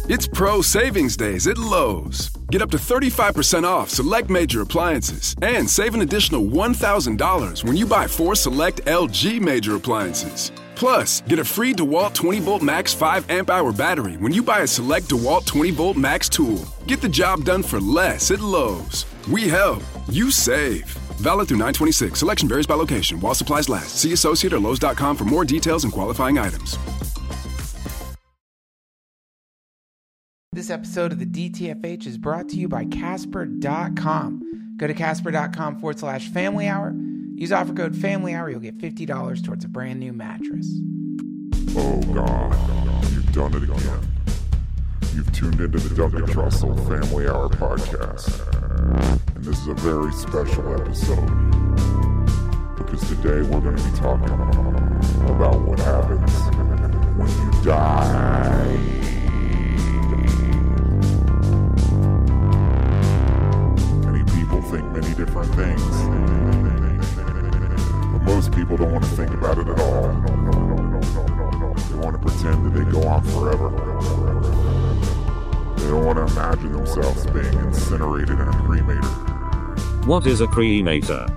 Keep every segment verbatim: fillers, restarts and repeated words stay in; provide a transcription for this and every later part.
It's Pro Savings Days at Lowe's. Get up to thirty-five percent off select major appliances and save an additional one thousand dollars when you buy four select L G major appliances. Plus, get a free DeWalt twenty volt max five amp hour battery when you buy a select DeWalt twenty volt max tool. Get the job done for less at Lowe's. We help. You save. Valid through nine twenty-six. Selection varies by location. While supplies last. See Associate or Lowe's dot com for more details and qualifying items. This episode of the D T F H is brought to you by Casper dot com. Go to Casper dot com forward slash family hour. Use offer code family hour. You'll get fifty dollars towards a brand new mattress. Oh God, you've done it again. You've tuned into the Duncan Trussell Family Hour podcast. And this is a very special episode. Because today we're going to be talking about what happens when you die. Think many different things, but most people don't want to think about it at all. They want to pretend that they go on forever. They don't want to imagine themselves being incinerated in a cremator. What is a cremator?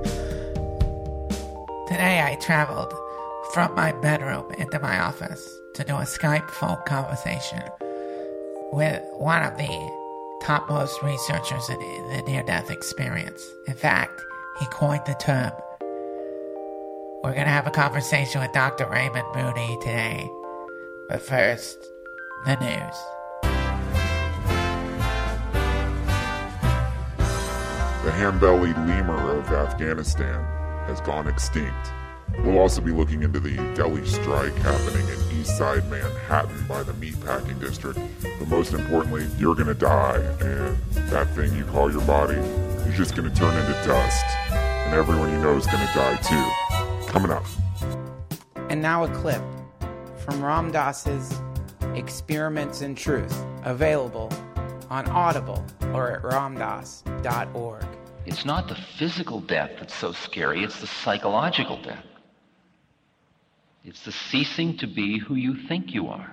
Today I traveled from my bedroom into my office to do a Skype phone conversation with one of the topmost researchers in the near-death experience. In fact, he coined the term. We're going to have a conversation with Doctor Raymond Moody today. But first, the news. The hand-bellied lemur of Afghanistan has gone extinct. We'll also be looking into the Delhi strike happening in East Side Manhattan by the meatpacking district. But most importantly, you're going to die, and that thing you call your body is just going to turn into dust. And everyone you know is going to die too. Coming up. And now a clip from Ram Dass's Experiments in Truth, available on Audible or at ramdas dot org. It's not the physical death that's so scary, it's the psychological death. It's the ceasing to be who you think you are.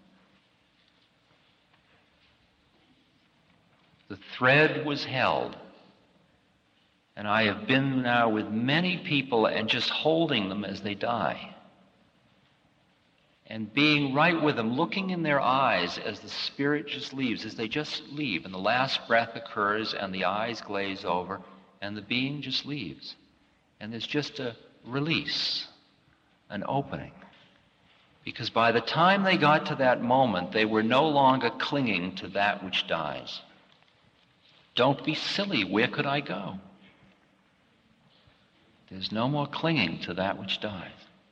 The thread was held. And I have been now with many people and just holding them as they die. And being right with them, looking in their eyes as the spirit just leaves, as they just leave, and the last breath occurs and the eyes glaze over and the being just leaves. And there's just a release, an opening. Because by the time they got to that moment, they were no longer clinging to that which dies. Don't be silly, where could I go? There's no more clinging to that which dies.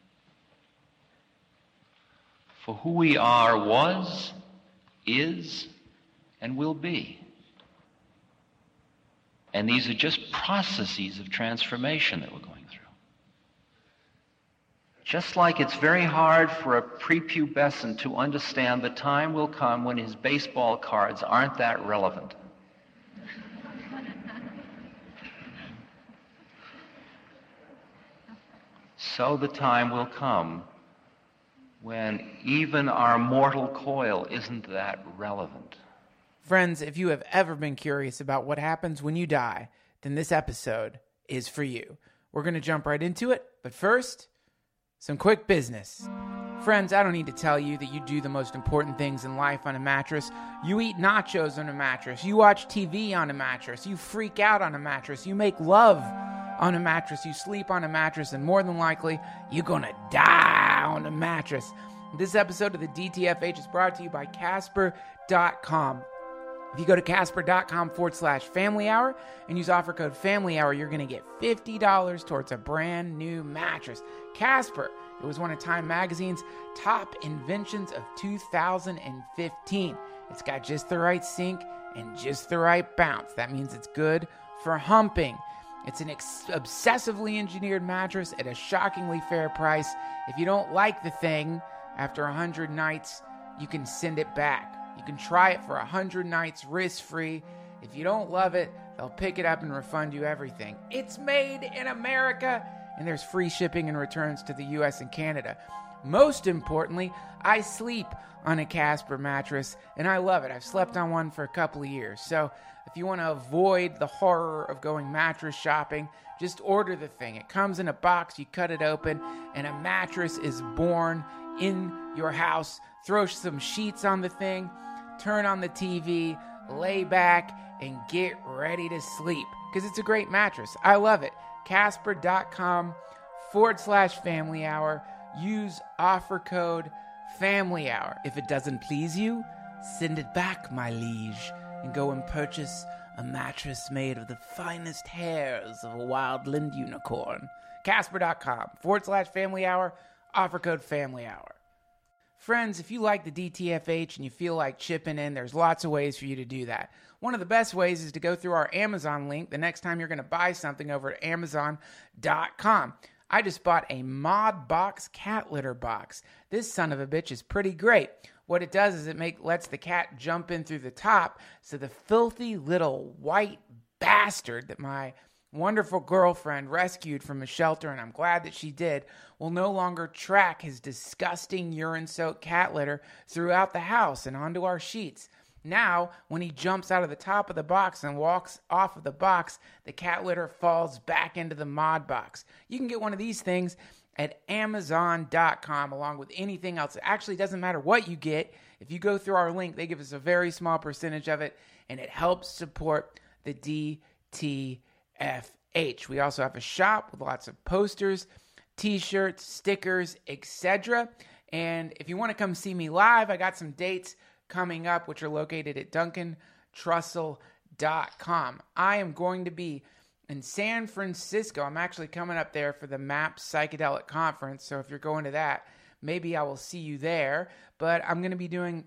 For who we are was, is, and will be. And these are just processes of transformation that we're going through. Just like it's very hard for a prepubescent to understand the time will come when his baseball cards aren't that relevant. So the time will come when even our mortal coil isn't that relevant. Friends, if you have ever been curious about what happens when you die, then this episode is for you. We're going to jump right into it, but first, some quick business. Friends, I don't need to tell you that you do the most important things in life on a mattress. You eat nachos on a mattress. You watch T V on a mattress. You freak out on a mattress. You make love on a mattress. You sleep on a mattress, and more than likely, you're going to die on a mattress. This episode of the D T F H is brought to you by Casper dot com. If you go to Casper dot com forward slash family hour and use offer code family hour, you're going to get fifty dollars towards a brand new mattress. Casper, it was one of Time Magazine's top inventions of two thousand fifteen. It's got just the right sink and just the right bounce. That means it's good for humping. It's an ex- obsessively engineered mattress at a shockingly fair price. If you don't like the thing after one hundred nights, you can send it back. You can try it for one hundred nights risk-free. If you don't love it, they'll pick it up and refund you everything. It's made in America, and there's free shipping and returns to the U S and Canada. most importantly, I sleep on a Casper mattress, and I love it. I've slept on one for a couple of years. So if you want to avoid the horror of going mattress shopping, just order the thing. It comes in a box, you cut it open, and a mattress is born in your house. Throw some sheets on the thing, turn on the T V, lay back, and get ready to sleep. Because it's a great mattress. I love it. Casper.com forward slash family hour. Use offer code family hour. If it doesn't please you, send it back, my liege, and go and purchase a mattress made of the finest hairs of a wildland unicorn. Casper.com forward slash family hour. Offer code family hour. Friends, if you like the D T F H and you feel like chipping in, there's lots of ways for you to do that. One of the best ways is to go through our Amazon link the next time you're going to buy something over at amazon dot com. I just bought a Mod Box cat litter box. This son of a bitch is pretty great. What it does is it make lets the cat jump in through the top, so the filthy little white bastard that my wonderful girlfriend rescued from a shelter, and I'm glad that she did, will no longer track his disgusting urine-soaked cat litter throughout the house and onto our sheets. Now, when he jumps out of the top of the box and walks off of the box, the cat litter falls back into the Mod Box. You can get one of these things at amazon dot com along with anything else. It actually doesn't matter what you get. If you go through our link, they give us a very small percentage of it, and it helps support the D T F H. We also have a shop with lots of posters, t-shirts, stickers, et cetera. And if you want to come see me live, I got some dates coming up, which are located at duncan trussell dot com. I am going to be in San Francisco. I'm actually coming up there for the MAPS Psychedelic Conference, so if you're going to that, maybe I will see you there. But I'm going to be doing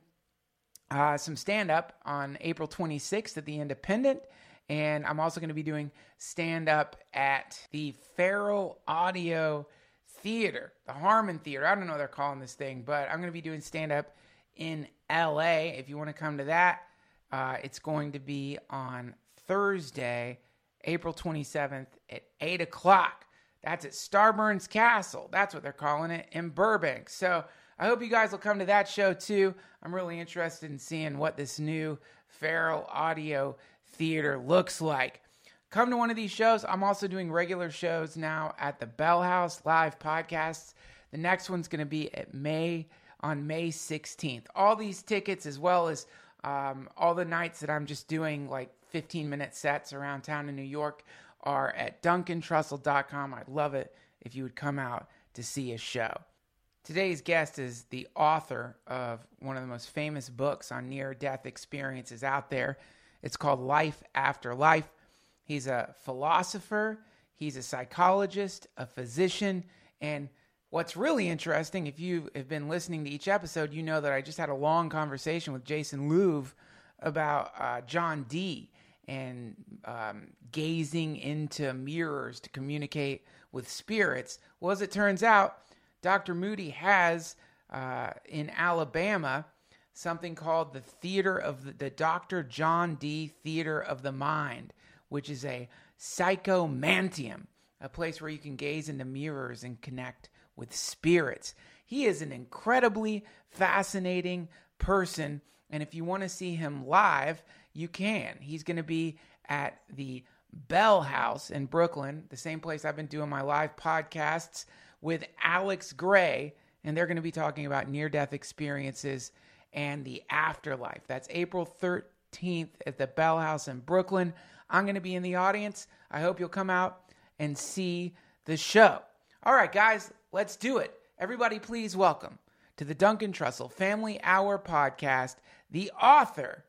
uh, some stand-up on April twenty-sixth at the Independent, and I'm also going to be doing stand-up at the Feral Audio Theater, the Harmon Theater. I don't know what they're calling this thing, but I'm going to be doing stand-up in L A. If you want to come to that, uh, it's going to be on Thursday, April twenty-seventh at eight o'clock. That's at Starburns Castle. That's what they're calling it in Burbank. So I hope you guys will come to that show too. I'm really interested in seeing what this new Feral Audio Theater looks like. Come to one of these shows. I'm also doing regular shows now at the Bell House live podcasts. The next one's going to be at May on May sixteenth. All these tickets, as well as um, all the nights that I'm just doing like fifteen minute sets around town in New York, are at duncan trussell dot com. I'd love it if you would come out to see a show. Today's guest is the author of one of the most famous books on near-death experiences out there. It's called Life After Life. He's a philosopher, he's a psychologist, a physician, and what's really interesting, if you have been listening to each episode, you know that I just had a long conversation with Jason Louv about uh, John Dee and um, gazing into mirrors to communicate with spirits. Well, as it turns out, Doctor Moody has, uh, in Alabama, something called the Theater of the, the Doctor John Dee Theater of the Mind, which is a psychomantium, a place where you can gaze into mirrors and connect with spirits. He is an incredibly fascinating person, and if you want to see him live, you can. He's going to be at the Bell House in Brooklyn, the same place I've been doing my live podcasts with Alex Gray, and they're going to be talking about near-death experiences and the afterlife. That's April thirteenth at the Bell House in Brooklyn. I'm going to be in the audience. I hope you'll come out and see the show. All right, guys, let's do it. Everybody, please welcome to the Duncan Trussell Family Hour podcast, the author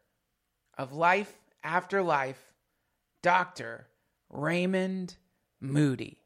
of Life After Life, Doctor Raymond Moody.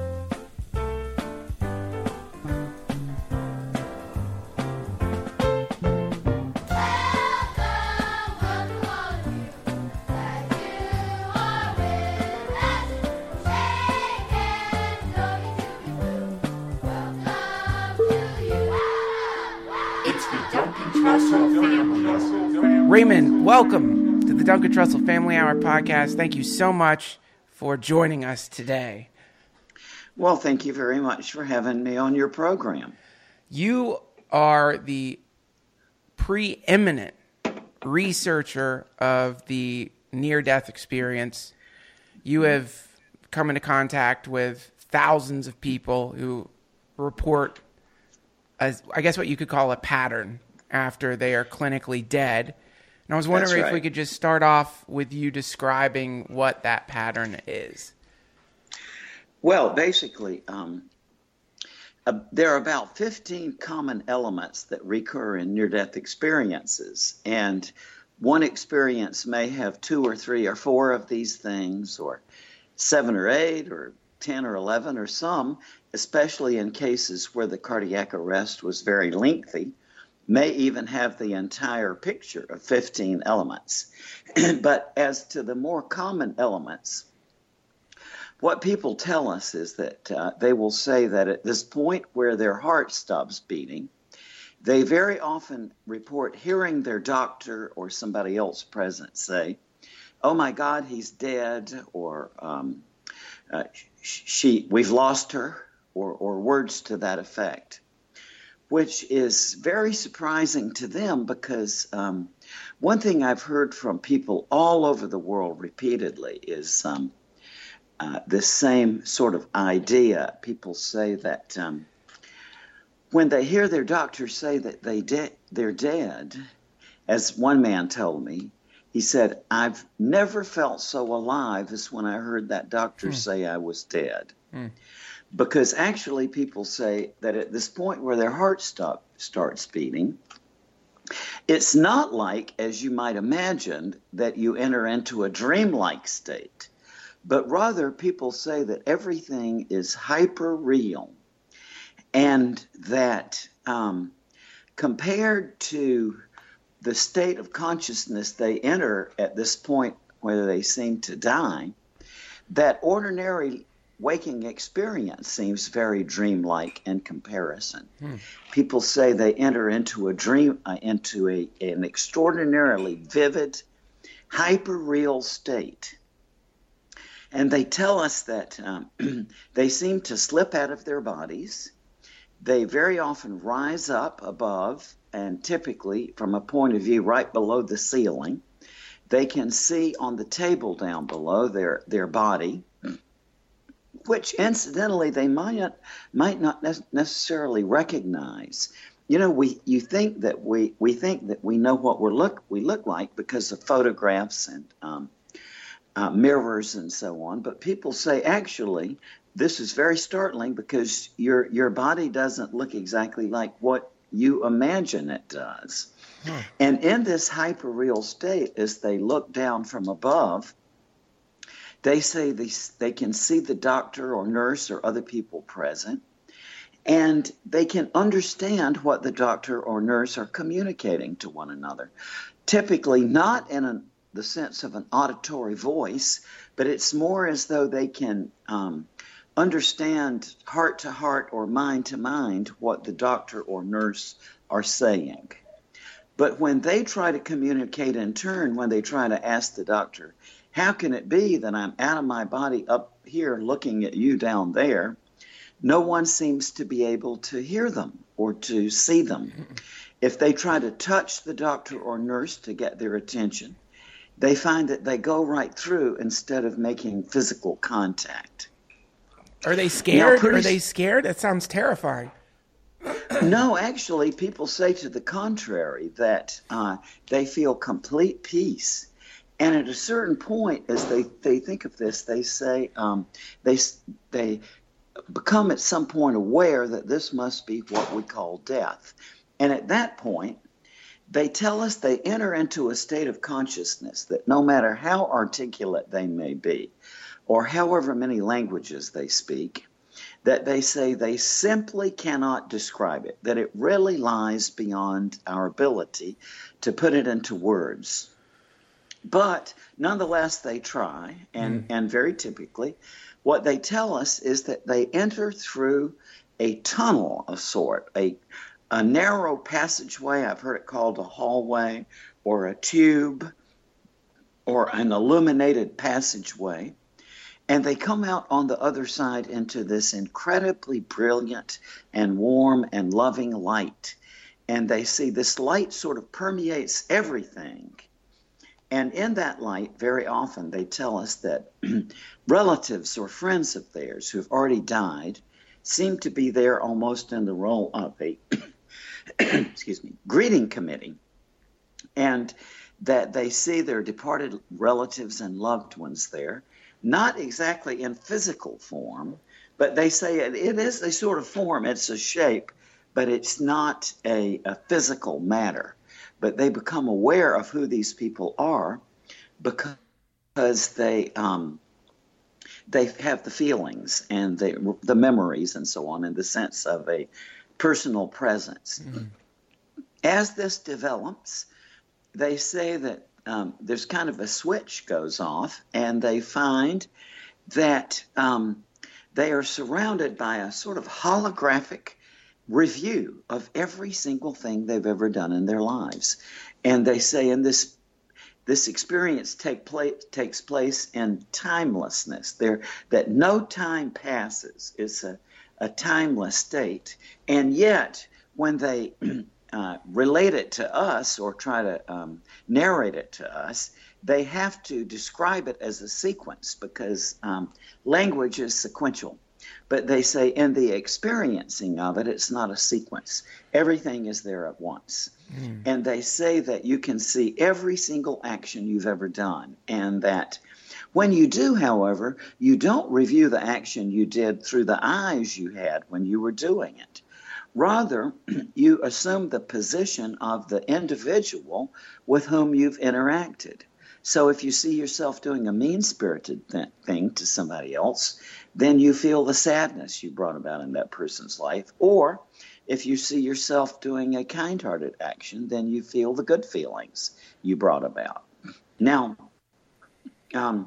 Raymond, welcome to the Duncan Trussell Family Hour podcast. Thank you so much for joining us today. Well, thank you very much for having me on your program. You are the preeminent researcher of the near-death experience. You have come into contact with thousands of people who report, as I guess what you could call a pattern after they are clinically dead. And I was wondering That's if we right. could just start off with you describing what that pattern is. Well, basically, um, uh, there are about fifteen common elements that recur in near-death experiences. And one experience may have two or three or four of these things, or seven or eight, or ten or eleven, or some, especially in cases where the cardiac arrest was very lengthy, may even have the entire picture of fifteen elements. But as to the more common elements, what people tell us is that uh, they will say that at this point where their heart stops beating, they very often report hearing their doctor or somebody else present say, "Oh my God, he's dead," or um, uh, "She, we've lost her," or, or words to that effect, which is very surprising to them because um, one thing I've heard from people all over the world repeatedly is um, uh, this same sort of idea. People say that um, when they hear their doctor say that they de- they're dead, as one man told me, he said, "I've never felt so alive as when I heard that doctor hmm. say I was dead." Hmm. Because actually people say that at this point where their heart stop, starts beating, it's not like, as you might imagine, that you enter into a dreamlike state, but rather people say that everything is hyper-real, and that um, compared to the state of consciousness they enter at this point where they seem to die, that ordinary waking experience seems very dreamlike in comparison. Hmm. People say they enter into a dream, uh, into a, an extraordinarily vivid, hyper-real state. And they tell us that um, they seem to slip out of their bodies. They very often rise up above, and typically from a point of view right below the ceiling. They can see on the table down below their, their body, which incidentally they might might not necessarily recognize. You know, we you think that we we think that we know what we look we look like because of photographs and um, uh, mirrors and so on. But people say actually this is very startling because your your body doesn't look exactly like what you imagine it does. Hmm. And in this hyper-real state, as they look down from above, they say they, they can see the doctor or nurse or other people present, and they can understand what the doctor or nurse are communicating to one another. Typically not in a, the sense of an auditory voice, but it's more as though they can um, understand heart to heart or mind to mind what the doctor or nurse are saying. But when they try to communicate in turn, when they try to ask the doctor, "How can it be that I'm out of my body up here looking at you down there?" no one seems to be able to hear them or to see them. If they try to touch the doctor or nurse to get their attention, they find that they go right through instead of making physical contact. Are they scared? Now, Are they scared? That sounds terrifying. No, actually, people say to the contrary, that uh, they feel complete peace. And at a certain point, as they, they think of this, they say um, they they become at some point aware that this must be what we call death. And at that point, they tell us they enter into a state of consciousness that no matter how articulate they may be, or however many languages they speak, that they say they simply cannot describe it, that it really lies beyond our ability to put it into words. But nonetheless, they try, and, mm. and very typically, what they tell us is that they enter through a tunnel of sort, a, a narrow passageway. I've heard it called a hallway or a tube or an illuminated passageway. And they come out on the other side into this incredibly brilliant and warm and loving light. And they see this light sort of permeates everything. And in that light, very often they tell us that relatives or friends of theirs who have already died seem to be there almost in the role of a excuse me, greeting committee, and that they see their departed relatives and loved ones there, not exactly in physical form, but they say it, it is a sort of form, it's a shape, but it's not a, a physical matter. But they become aware of who these people are because they um, they have the feelings and they, the memories and so on in the sense of a personal presence. Mm. As this develops, they say that um, there's kind of a switch goes off, and they find that um, they are surrounded by a sort of holographic review of every single thing they've ever done in their lives. And they say in this this experience take place, takes place in timelessness, there that no time passes. It's a, a timeless state. And yet, when they uh, relate it to us or try to um, narrate it to us, they have to describe it as a sequence because um, language is sequential. But they say in the experiencing of it, it's not a sequence. Everything is there at once. Mm. And they say that you can see every single action you've ever done. And that when you do, however, you don't review the action you did through the eyes you had when you were doing it. Rather, you assume the position of the individual with whom you've interacted. So if you see yourself doing a mean-spirited th- thing to somebody else, then you feel the sadness you brought about in that person's life. Or if you see yourself doing a kind-hearted action, then you feel the good feelings you brought about. Now, um,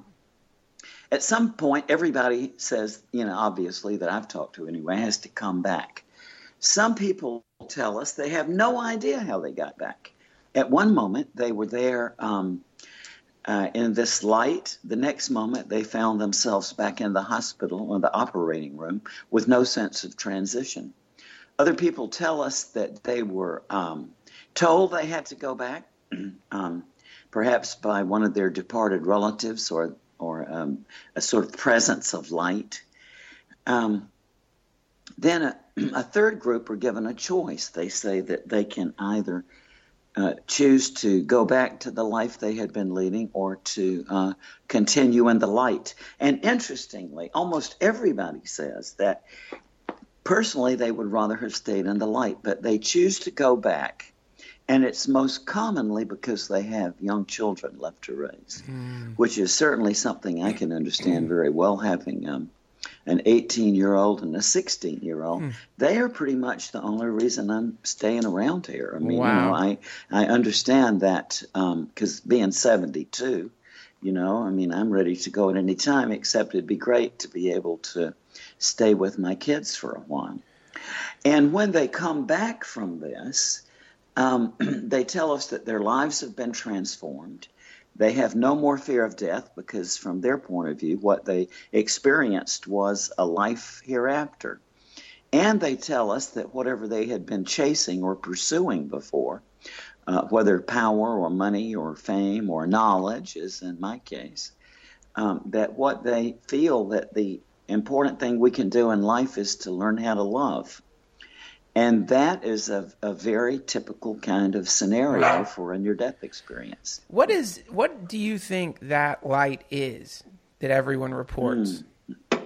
at some point, everybody says, you know, obviously that I've talked to anyway, has to come back. Some people tell us they have no idea how they got back. At one moment, they were there um, uh, in this light. The next moment, they found themselves back in the hospital or the operating room with no sense of transition. Other people tell us that they were um, told they had to go back, um, perhaps by one of their departed relatives or, or um, a sort of presence of light. Um, then a, a third group are given a choice. They say that they can either uh, choose to go back to the life they had been leading or to uh, continue in the light. And interestingly, almost everybody says that personally they would rather have stayed in the light, but they choose to go back. And it's most commonly because they have young children left to raise, mm. which is certainly something I can understand very well, having um, an eighteen-year-old and a sixteen-year-old. Mm. They are pretty much the only reason I'm staying around here. I mean, wow. you know, I, I understand that because um, being seventy-two, you know, I mean, I'm ready to go at any time, except it'd be great to be able to stay with my kids for a while. And when they come back from this, Um, they tell us that their lives have been transformed. They have no more fear of death because from their point of view, what they experienced was a life hereafter. And they tell us that whatever they had been chasing or pursuing before, uh, whether power or money or fame or knowledge, as in my case, um, that what they feel that the important thing we can do in life is to learn how to love. And that is a, a very typical kind of scenario for a near-death experience. What is? What do you think that light is that everyone reports? Hmm.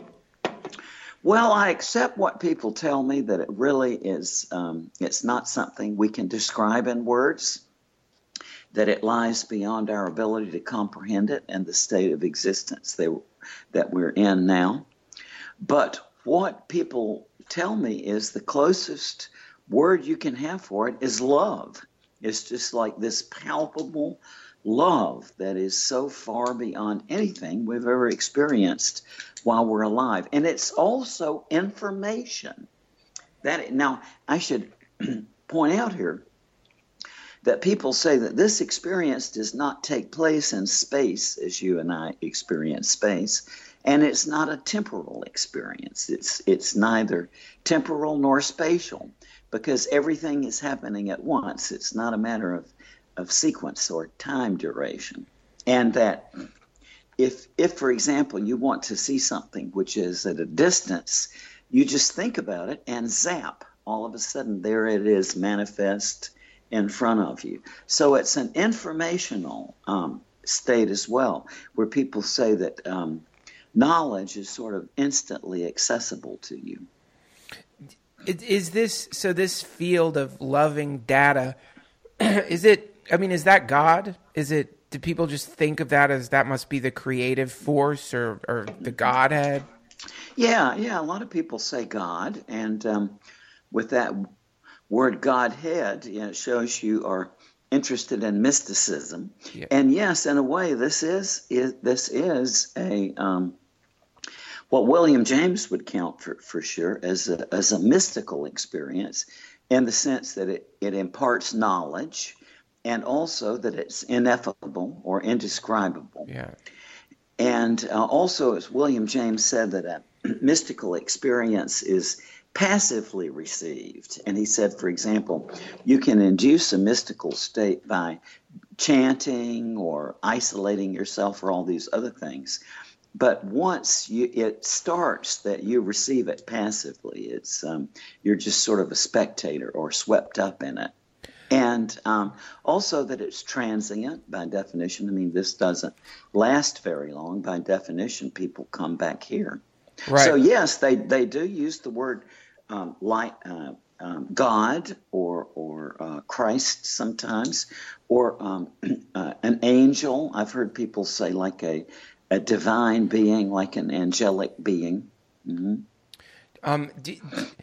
Well, I accept what people tell me, that it really is, um, it's not something we can describe in words, that it lies beyond our ability to comprehend it and the state of existence they, that we're in now. But what people tell me is the closest word you can have for it is love. It's just like this palpable love that is so far beyond anything we've ever experienced while we're alive. And it's also information. That now, I should point out here that people say that this experience does not take place in space as you and I experience space. And it's not a temporal experience. It's it's neither temporal nor spatial, because everything is happening at once. It's not a matter of, of sequence or time duration. And that if, if, for example, you want to see something which is at a distance, you just think about it and zap. All of a sudden, there it is manifest in front of you. So it's an informational um, state as well, where people say that um, knowledge is sort of instantly accessible to you. Is this, so this field of loving data, is it, I mean, is that God? Is it, do people just think of that as that must be the creative force or, or the Godhead? Yeah, yeah, a lot of people say God, and um, with that word Godhead, you know, it shows you are interested in mysticism. Yeah. And yes, in a way, this is, is this is a um, what William James would count for, for sure as a, as a mystical experience, in the sense that it, it imparts knowledge, and also that it's ineffable or indescribable. Yeah. And uh, also, as William James said, that a mystical experience is passively received. And he said, for example, you can induce a mystical state by chanting or isolating yourself or all these other things. But once you, it starts that you receive it passively, it's um, you're just sort of a spectator or swept up in it. And um, also that it's transient by definition. I mean, this doesn't last very long. By definition, people come back here. Right. So yes, they, they do use the word um, like uh, um, God or or uh, Christ sometimes, or um, uh, an angel. I've heard people say like a a divine being, like an angelic being. Mm-hmm. Um, do,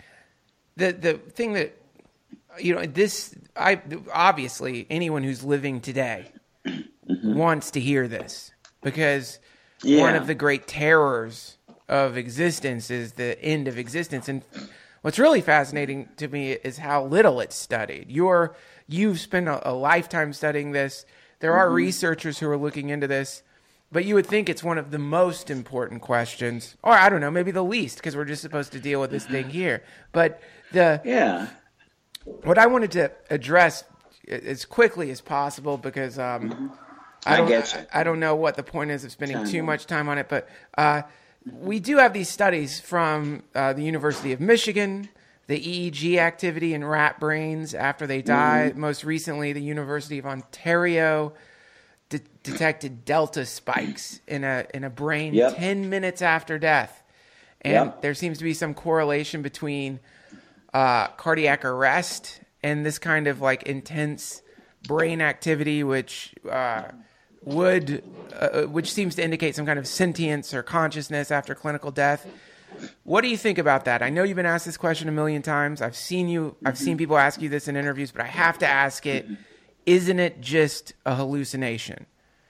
the the thing that you know this I obviously anyone who's living today mm-hmm. wants to hear this, because yeah. one of the great terrors of existence is the end of existence. And what's really fascinating to me is how little it's studied. You're, you've spent a, a lifetime studying this. There are mm-hmm. researchers who are looking into this, but you would think it's one of the most important questions, or I don't know, maybe the least, because we're just supposed to deal with this thing here. But the yeah, what I wanted to address as quickly as possible, because um, mm-hmm. I don't, I, get you. I, I don't know what the point is of spending too much time on it, but uh, we do have these studies from uh, the University of Michigan, the E E G activity in rat brains after they die. Mm-hmm. Most recently, the University of Ontario de- detected delta spikes in a in a brain yep. ten minutes after death. And yep. there seems to be some correlation between uh, cardiac arrest and this kind of like intense brain activity, which uh, would uh, which seems to indicate some kind of sentience or consciousness after clinical death. What do you think about that? I know you've been asked this question a million times. I've seen you. I've seen people ask you this in interviews, but I have to ask it. Isn't it just a hallucination?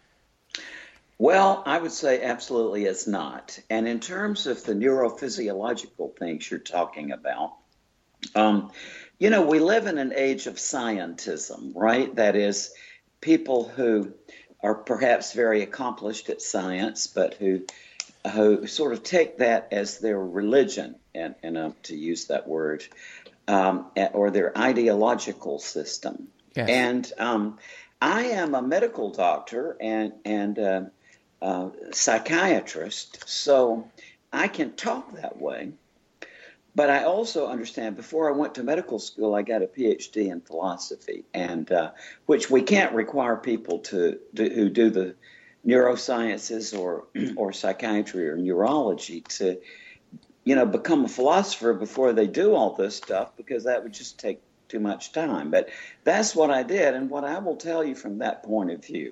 Well, I would say absolutely it's not. And in terms of the neurophysiological things you're talking about, um, you know, we live in an age of scientism, right? That is, people who are perhaps very accomplished at science, but who who sort of take that as their religion, and, and uh, to use that word, um, or their ideological system. Yes. And um, I am a medical doctor and and uh, uh, psychiatrist, so I can talk that way. But I also understand, before I went to medical school, I got a P H D in philosophy, and uh, which we can't require people to do, who do the neurosciences or or psychiatry or neurology to, you know, become a philosopher before they do all this stuff, because that would just take too much time. But that's what I did, and what I will tell you from that point of view,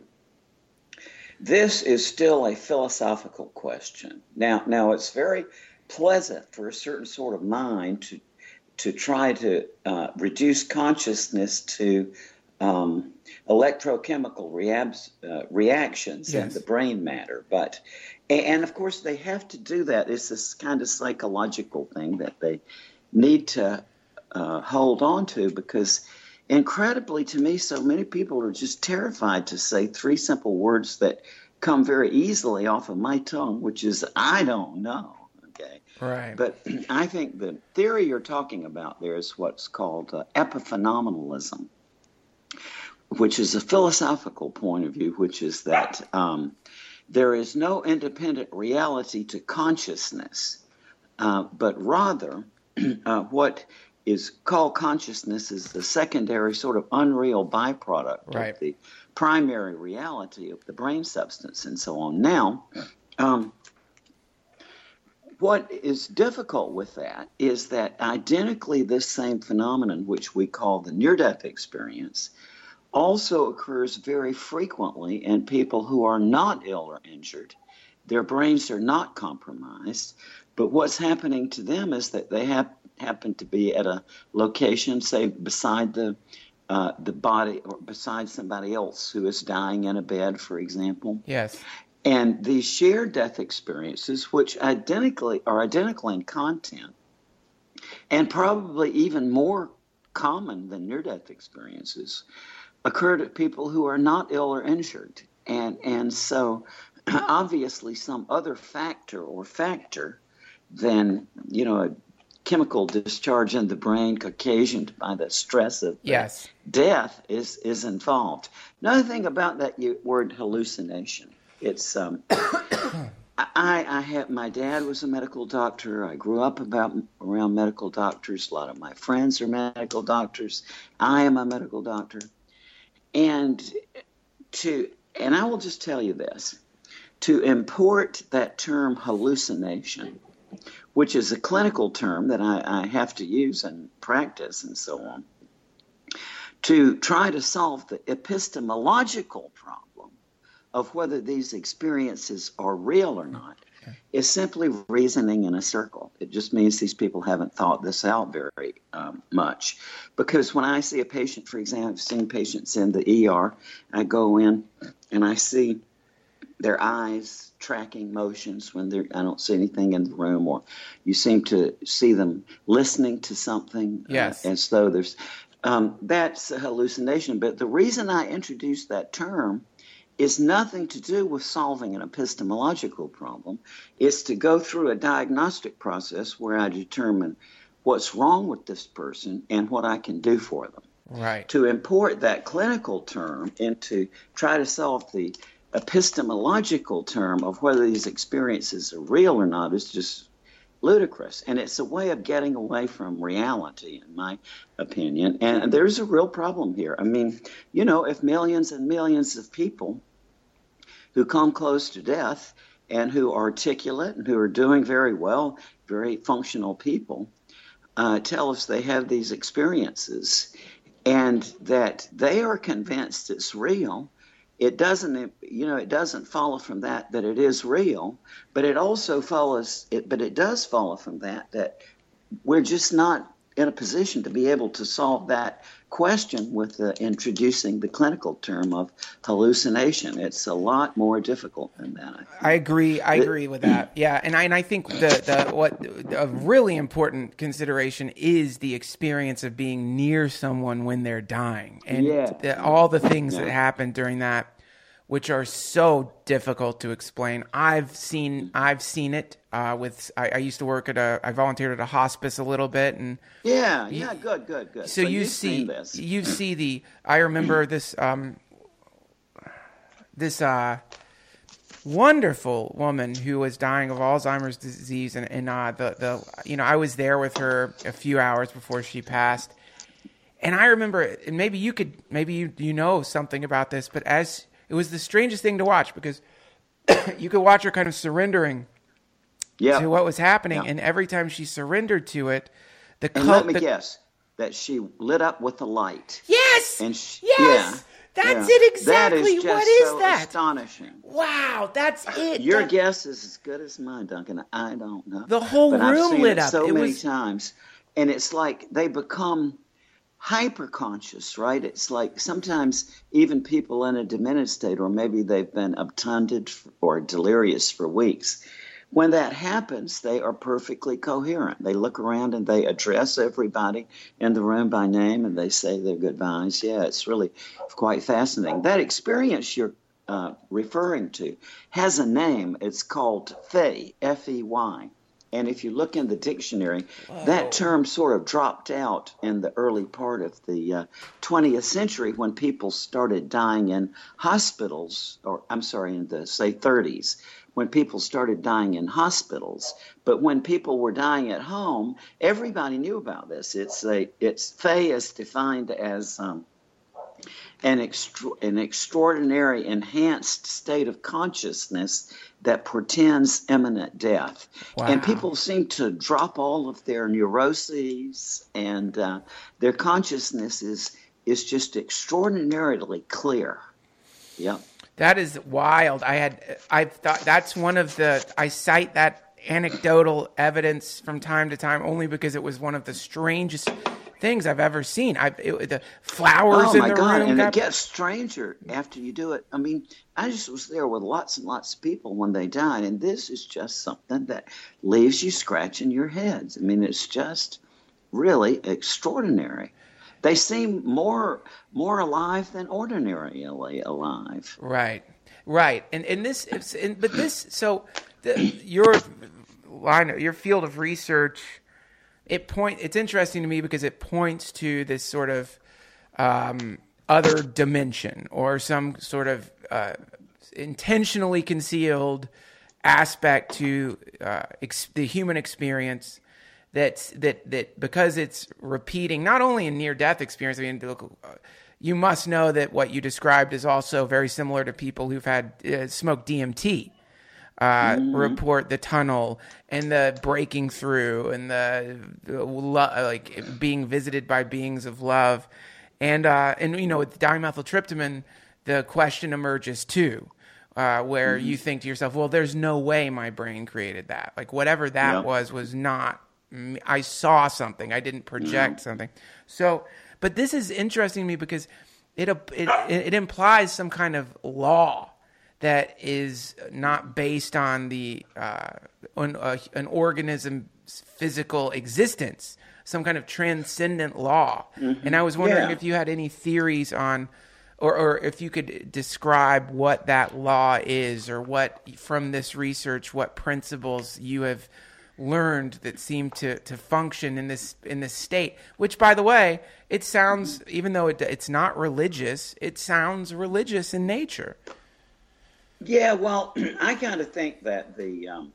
this is still a philosophical question. Now, now it's very pleasant for a certain sort of mind to to try to uh, reduce consciousness to um, electrochemical reabs, uh, reactions yes. in the brain matter. But and of course they have to do that. It's this kind of psychological thing that they need to uh, hold on to, because incredibly to me, so many people are just terrified to say three simple words that come very easily off of my tongue, which is, I don't know. Okay. Right. But I think the theory you're talking about there is what's called uh, epiphenomenalism, which is a philosophical point of view, which is that um, there is no independent reality to consciousness, uh, but rather uh, what is called consciousness is the secondary sort of unreal byproduct right. of the primary reality of the brain substance and so on. Now, um, what is difficult with that is that identically this same phenomenon, which we call the near-death experience, also occurs very frequently in people who are not ill or injured. Their brains are not compromised, but what's happening to them is that they have happen to be at a location, say beside the uh, the body or beside somebody else who is dying in a bed, for example. Yes. And these shared death experiences, which identically are identical in content, and probably even more common than near-death experiences, occur to people who are not ill or injured. And and so obviously some other factor or factor than, you know, a chemical discharge in the brain occasioned by the stress of yes. death is, is involved. Another thing about that word hallucination, it's um, I, I had my dad was a medical doctor. I grew up about around medical doctors. A lot of my friends are medical doctors. I am a medical doctor. And to and I will just tell you this, to import that term hallucination, which is a clinical term that I, I have to use in practice and so on, to try to solve the epistemological problem of whether these experiences are real or not, is simply reasoning in a circle. It just means these people haven't thought this out very um, much. Because when I see a patient, for example, I've seen patients in the E R, I go in and I see their eyes tracking motions when they're, I don't see anything in the room, or you seem to see them listening to something yes. uh, as though there's, um, that's a hallucination. But the reason I introduced that term is nothing to do with solving an epistemological problem. It's to go through a diagnostic process where I determine what's wrong with this person and what I can do for them. Right. To import that clinical term and to try to solve the epistemological term of whether these experiences are real or not is just ludicrous. And it's a way of getting away from reality, in my opinion. And there's a real problem here. I mean, you know, if millions and millions of people who come close to death and who are articulate and who are doing very well, very functional people, uh, tell us they have these experiences and that they are convinced it's real, it doesn't, you know, it doesn't follow from that that it is real, but it also follows, it, but it does follow from that that we're just not in a position to be able to solve that question with uh, introducing the clinical term of hallucination. It's a lot more difficult than that. I, think. I agree. I agree with that. Yeah, and I and I think the the what a really important consideration is the experience of being near someone when they're dying, and yeah. the, all the things yeah. that happen during that, which are so difficult to explain. I've seen I've seen it uh, with. I, I used to work at a. I volunteered at a hospice a little bit, and yeah, yeah, good, good, good. So, so you see, this. you see the. I remember this. Um, this uh, wonderful woman who was dying of Alzheimer's disease, and, and uh, the the you know I was there with her a few hours before she passed, and I remember, and maybe you could, maybe you you know something about this, but as it was the strangest thing to watch because you could watch her kind of surrendering yep. to what was happening, yep. and every time she surrendered to it, the and co- let me the, guess that she lit up with the light. Yes, and she, yes, yeah, that's yeah. it exactly. That is just what is so that? Astonishing! Wow, that's it. Your that, guess is as good as mine, Duncan. I don't know. The whole but room I've seen lit it up. so it many was... times, and it's like they become hyper-conscious, right? It's like sometimes even people in a demented state, or maybe they've been obtunded or delirious for weeks. When that happens, they are perfectly coherent. They look around and they address everybody in the room by name and they say their goodbyes. Yeah, it's really quite fascinating. That experience you're uh, referring to has a name. It's called Fey, F E Y. And if you look in the dictionary, Whoa. that term sort of dropped out in the early part of the uh, twentieth century when people started dying in hospitals, or I'm sorry, in the, say, thirties, when people started dying in hospitals. But when people were dying at home, everybody knew about this. It's a, it's Fey is defined as um, an, extra, an extraordinary enhanced state of consciousness that portends imminent death. Wow. And people seem to drop all of their neuroses, and uh, their consciousness is, is just extraordinarily clear. Yep. That is wild. I had, I thought that's one of the, I cite that anecdotal evidence from time to time only because it was one of the strangest things I've ever seen. I it, the flowers oh in my the God. room. And got... it gets stranger after you do it. I mean, I just was there with lots and lots of people when they died, and this is just something that leaves you scratching your heads. I mean, it's just really extraordinary. They seem more more alive than ordinarily alive. Right, right, and and this, and, but this, so the, your line, your field of research. It point. It's interesting to me because it points to this sort of um, other dimension or some sort of uh, intentionally concealed aspect to uh, ex- the human experience. That's that that because it's repeating not only in near-death experience. I mean, look, you must know that what you described is also very similar to people who've had uh, smoked D M T. Uh, mm-hmm. Report the tunnel and the breaking through and the, the lo- like being visited by beings of love, and uh, and you know with dimethyltryptamine, the question emerges too, uh, where mm-hmm. you think to yourself, well, there's no way my brain created that. Like whatever that yep. was was not. I saw something. I didn't project mm-hmm. something. So, but this is interesting to me because it it it implies some kind of law that is not based on the uh, on uh, an organism's physical existence, some kind of transcendent law. Mm-hmm. And I was wondering yeah. if you had any theories on, or, or if you could describe what that law is, or what from this research, what principles you have learned that seem to, to function in this in this state. Which, by the way, it sounds, even though it, it's not religious, it sounds religious in nature. Yeah, well, I kind of think that the um,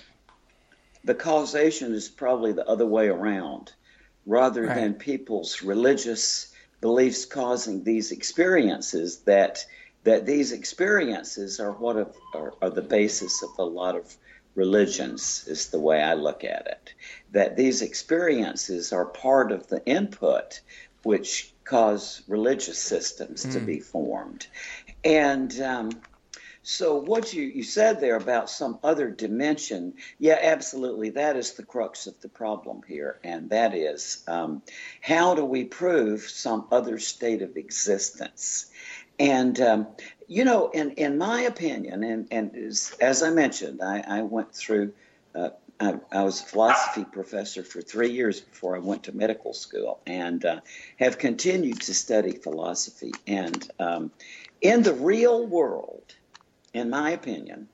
the causation is probably the other way around, rather right. than people's religious beliefs causing these experiences. That that these experiences are what have, are, are the basis of a lot of religions, is the way I look at it. That these experiences are part of the input which cause religious systems mm. to be formed, and. Um, So what you, you said there about some other dimension, yeah, absolutely. That is the crux of the problem here. And that is, um, how do we prove some other state of existence? And, um, you know, in, in my opinion, and, and as, as I mentioned, I, I went through, uh, I, I was a philosophy professor for three years before I went to medical school, and uh, have continued to study philosophy. And um, in the real world, in my opinion,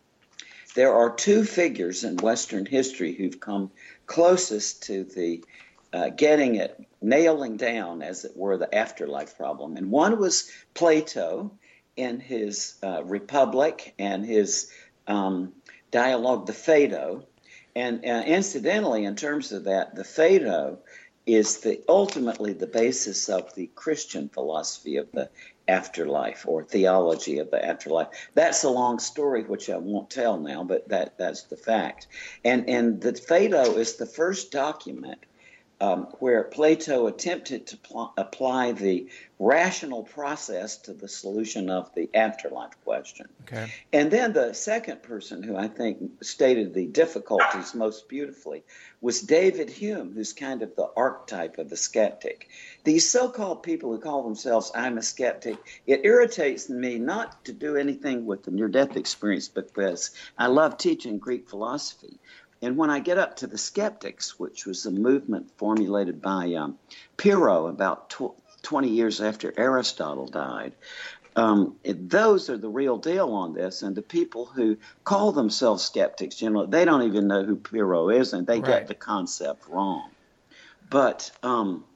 there are two figures in Western history who've come closest to the uh, getting it, nailing down, as it were, the afterlife problem. And one was Plato in his uh, Republic and his um, dialogue, the Phaedo. And uh, incidentally, in terms of that, the Phaedo is the ultimately the basis of the Christian philosophy of the afterlife, or theology of the afterlife. That's a long story which I won't tell now, but that that's the fact. And and the Phaedo is the first document um, where Plato attempted to pl- apply the rational process to the solution of the afterlife question. Okay. And then the second person who I think stated the difficulties most beautifully was David Hume, who's kind of the archetype of the skeptic. These so-called people who call themselves, I'm a skeptic, it irritates me not to do anything with the near-death experience because I love teaching Greek philosophy. And when I get up to the skeptics, which was a movement formulated by um, Pyrrho about tw- twenty years after Aristotle died, um, it, those are the real deal on this. And the people who call themselves skeptics, generally, they don't even know who Pyrrho is, and they Right. get the concept wrong. But um,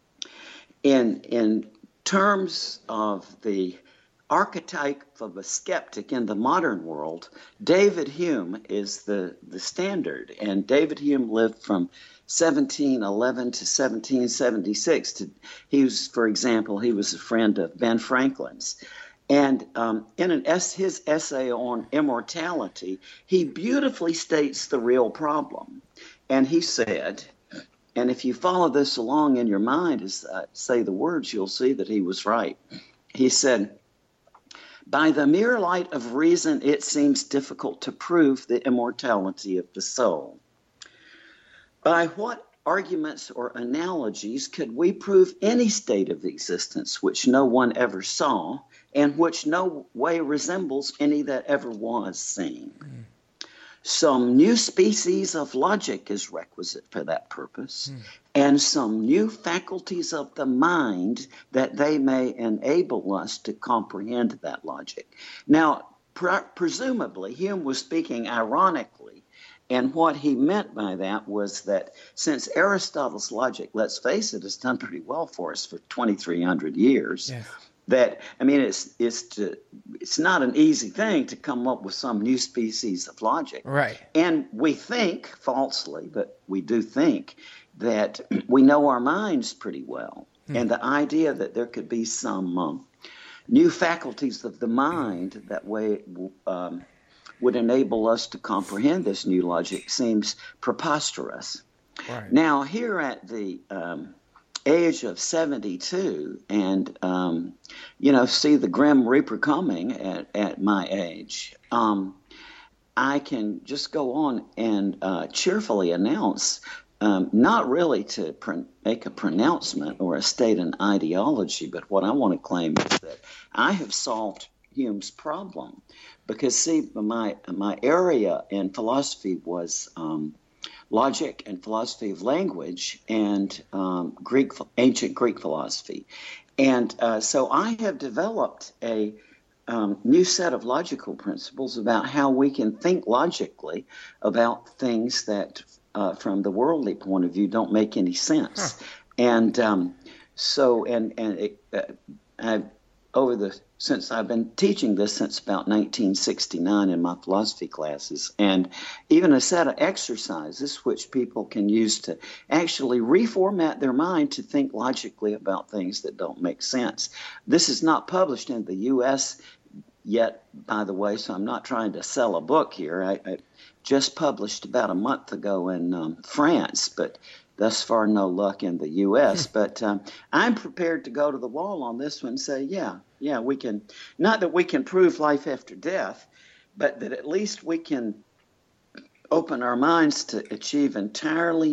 in in terms of the archetype of a skeptic in the modern world, David Hume is the, the standard. And David Hume lived from seventeen eleven to seventeen seventy-six. To, he was, for example, he was a friend of Ben Franklin's. And um, in an es- his essay on immortality, he beautifully states the real problem. And he said, and if you follow this along in your mind as I say the words, you'll see that he was right. He said, by the mere light of reason, it seems difficult to prove the immortality of the soul. By what arguments or analogies could we prove any state of existence which no one ever saw and which no way resembles any that ever was seen? Mm. Some new species of logic is requisite for that purpose, mm. and some new faculties of the mind that they may enable us to comprehend that logic. Now, pre- presumably, Hume was speaking ironically, and what he meant by that was that since Aristotle's logic, let's face it, has done pretty well for us for twenty-three hundred years, yes. that, I mean, it's it's to, it's not an easy thing to come up with some new species of logic. Right. And we think, falsely, but we do think, that we know our minds pretty well. Hmm. And the idea that there could be some um, new faculties of the mind that way um, would enable us to comprehend this new logic seems preposterous. Right. Now, here at the um, age of seventy-two, and, um, you know, see the Grim Reaper coming at, at my age, um, I can just go on and uh, cheerfully announce, um, not really to pr- make a pronouncement or state an ideology, but what I want to claim is that I have solved Hume's problem. Because, see, my my area in philosophy was um, logic and philosophy of language and um, Greek, ancient Greek philosophy. And uh, so I have developed a um, new set of logical principles about how we can think logically about things that, uh, from the worldly point of view, don't make any sense. Huh. And um, so, and, and it, uh, I've, over the since I've been teaching this since about nineteen sixty-nine in my philosophy classes, and even a set of exercises which people can use to actually reformat their mind to think logically about things that don't make sense. This is not published in the U S yet, by the way, so I'm not trying to sell a book here. I, I just published about a month ago in um, France, but thus far, no luck in the U S But um, I'm prepared to go to the wall on this one and say, yeah, yeah, we can, not that we can prove life after death, but that at least we can open our minds to achieve entirely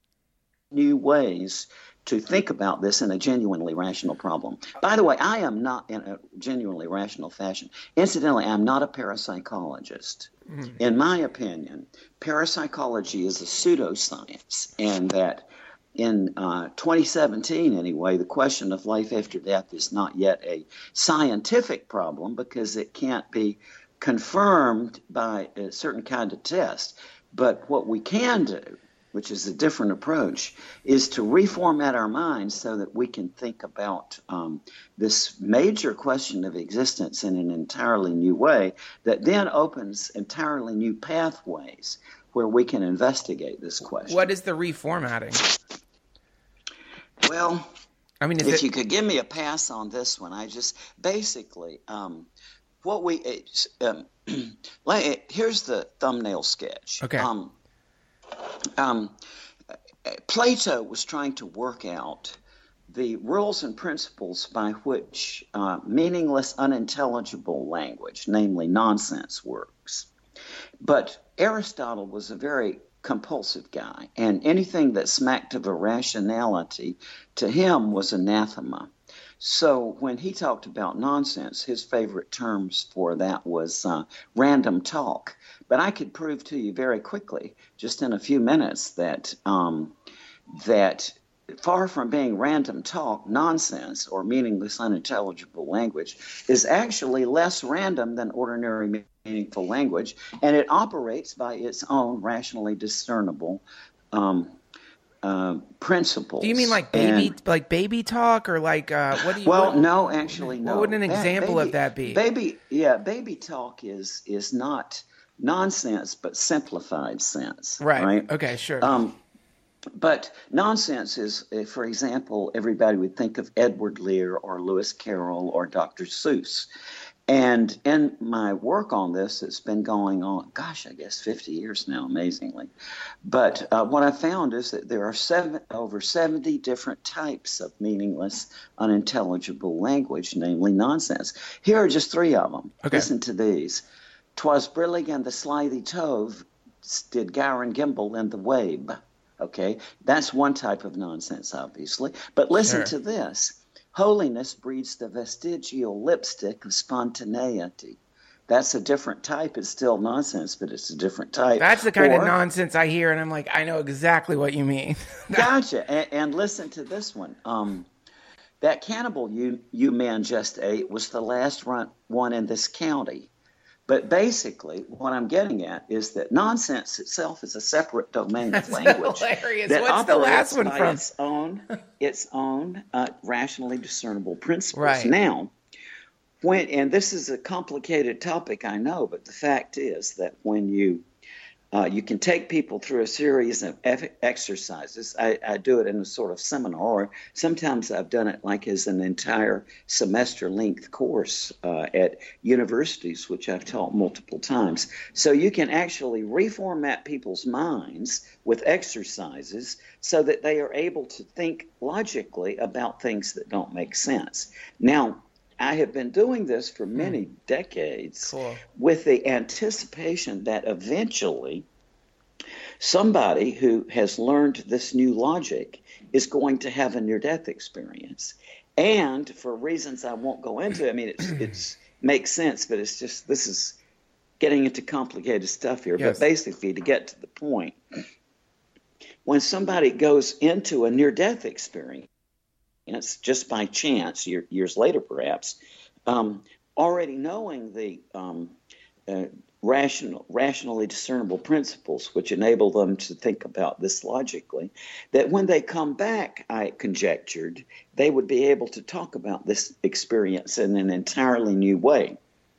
new ways to think about this in a genuinely rational problem. By the way, I am not in a genuinely rational fashion. Incidentally, I'm not a parapsychologist. Mm. In my opinion, parapsychology is a pseudoscience, and that in uh, twenty seventeen, anyway, the question of life after death is not yet a scientific problem because it can't be confirmed by a certain kind of test. But what we can do, which is a different approach, is to reformat our minds so that we can think about um, this major question of existence in an entirely new way that then opens entirely new pathways where we can investigate this question. What is the reformatting? Well, I mean, is if it... you could give me a pass on this one, I just basically um, what we um, like, here's the thumbnail sketch. Okay. Um, Um, Plato was trying to work out the rules and principles by which uh, meaningless, unintelligible language, namely nonsense, works. But Aristotle was a very compulsive guy, and anything that smacked of irrationality to him was anathema. So when he talked about nonsense, his favorite terms for that was uh, random talk. But I could prove to you very quickly, just in a few minutes, that um, that far from being random talk, nonsense, or meaningless, unintelligible language is actually less random than ordinary meaningful language, and it operates by its own rationally discernible um, uh, principles. Do you mean like baby, and, like baby talk, or like uh, what do you? Well, what, no, actually, no. What would an example baby, of that be? Baby, yeah, baby talk is is not nonsense, but simplified sense. Right. Right. Okay. Sure. Um, But nonsense is, for example, everybody would think of Edward Lear or Lewis Carroll or Doctor Seuss. And in my work on this, it's been going on, gosh, I guess fifty years now, amazingly. But uh, what I found is that there are seven, over seventy different types of meaningless, unintelligible language, namely nonsense. Here are just three of them. Okay. Listen to these. "'Twas brillig and the slithy tove did Gowran gimble in the wabe." Okay, that's one type of nonsense, obviously. But listen Sure. to this. "Holiness breeds the vestigial lipstick of spontaneity." That's a different type. It's still nonsense, but it's a different type. That's the kind or, of nonsense I hear, and I'm like, I know exactly what you mean. Gotcha. And, and listen to this one. Um, "That cannibal you, you man just ate was the last run, one in this county." But basically, what I'm getting at is that nonsense itself is a separate domain of language. Hilarious. That What's the last operates one by from? Its own, its own uh, rationally discernible principles. Right. Now, when and this is a complicated topic, I know, but the fact is that when you uh, you can take people through a series of eff- exercises. I, I do it in a sort of seminar, or sometimes I've done it like as an entire semester-length course uh, at universities, which I've taught multiple times. So you can actually reformat people's minds with exercises so that they are able to think logically about things that don't make sense. Now, I have been doing this for many mm. decades cool. with the anticipation that eventually somebody who has learned this new logic is going to have a near-death experience. And for reasons I won't go into, I mean, it's, it's makes sense, but it's just, this is getting into complicated stuff here. Yes. But basically, to get to the point, when somebody goes into a near-death experience, and it's just by chance, year, years later perhaps, um, already knowing the um, uh, rational, rationally discernible principles which enable them to think about this logically, that when they come back, I conjectured, they would be able to talk about this experience in an entirely new way.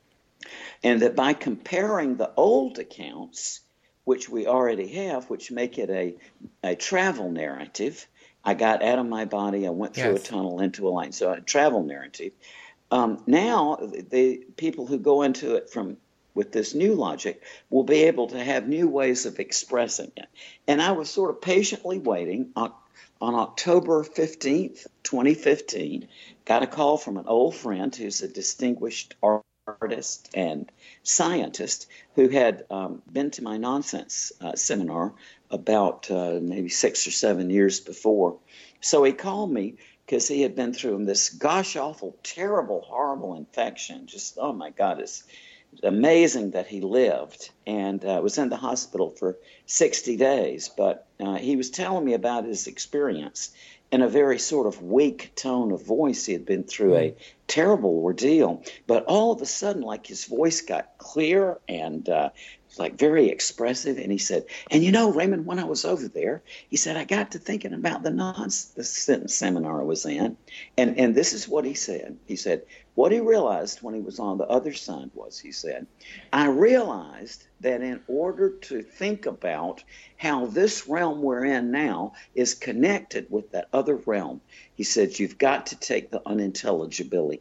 And that by comparing the old accounts, which we already have, which make it a, a travel narrative, I got out of my body. I went through yes. a tunnel into a line. So a travel narrative. Um, now the people who go into it from with this new logic will be able to have new ways of expressing it. And I was sort of patiently waiting. On, on October fifteenth, twenty fifteen, got a call from an old friend who's a distinguished artist and scientist who had um, been to my nonsense uh, seminar about uh, maybe six or seven years before. So he called me because he had been through this gosh-awful, terrible, horrible infection. Just, oh, my God, it's amazing that he lived, and uh, was in the hospital for sixty days. But uh, he was telling me about his experience in a very sort of weak tone of voice. He had been through a terrible ordeal. But all of a sudden, like, his voice got clear and uh, like very expressive. And he said, and you know, Raymond, when I was over there, he said, I got to thinking about the nonsense seminar I was in. And, and this is what he said. He said, what he realized when he was on the other side was, he said, I realized that in order to think about how this realm we're in now is connected with that other realm, he said, you've got to take the unintelligibility,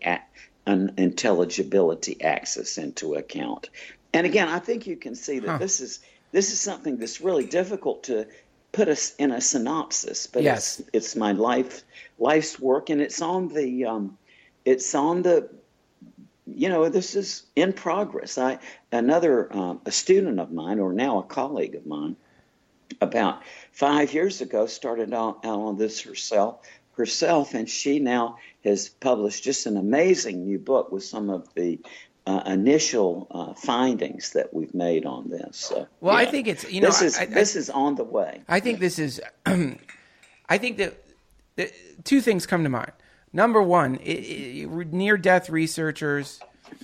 unintelligibility axis into account. And again, I think you can see that huh. this is this is something that's really difficult to put us in a synopsis, but yes. it's it's my life life's work, and it's on the um, it's on the you know this is in progress. I another um, a student of mine, or now a colleague of mine, about five years ago started out, out on this herself herself, and she now has published just an amazing new book with some of the Uh, initial uh, findings that we've made on this. So, well, yeah. I think it's you know this is I, I, this is on the way. I think this is. I think that two things come to mind. Number one, near-death researchers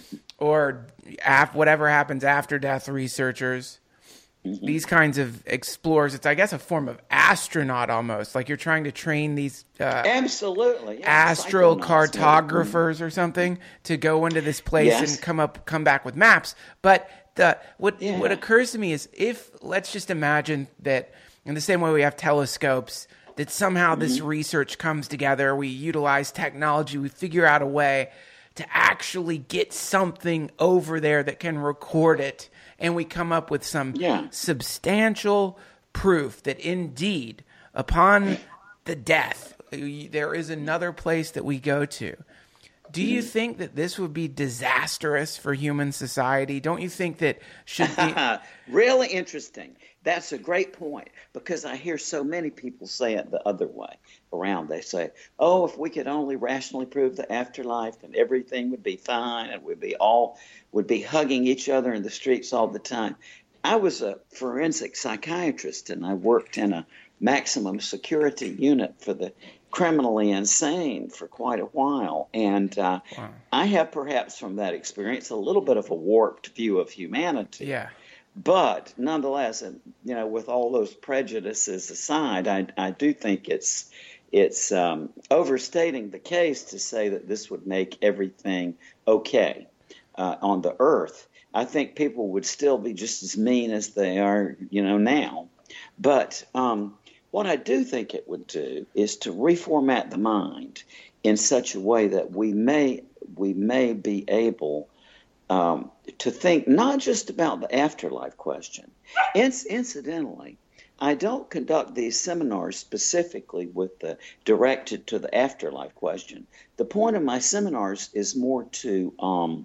or af- whatever happens after death researchers, mm-hmm. these kinds of explorers, it's, I guess, a form of astronaut almost. Like you're trying to train these uh, absolutely yeah, astrocartographers or something to go into this place yes. and come up, come back with maps. But the what yeah. what occurs to me is if, let's just imagine that in the same way we have telescopes, that somehow mm-hmm. this research comes together, we utilize technology, we figure out a way to actually get something over there that can record it, and we come up with some yeah. substantial proof that indeed, upon the death, there is another place that we go to. Do you think that this would be disastrous for human society? Don't you think that should be... Really interesting. That's a great point, because I hear so many people say it the other way around. They say, oh, if we could only rationally prove the afterlife, then everything would be fine and we'd be all would be hugging each other in the streets all the time. I was a forensic psychiatrist, and I worked in a maximum security unit for the criminally insane for quite a while. And uh, wow. I have perhaps from that experience a little bit of a warped view of humanity. Yeah. But nonetheless, you know, with all those prejudices aside, I, I do think it's it's um, overstating the case to say that this would make everything okay uh, on the earth. I think people would still be just as mean as they are, you know, now. But um, what I do think it would do is to reformat the mind in such a way that we may we may be able um, to think not just about the afterlife question. Inc- incidentally, I don't conduct these seminars specifically with the directed to the afterlife question. The point of my seminars is more to um,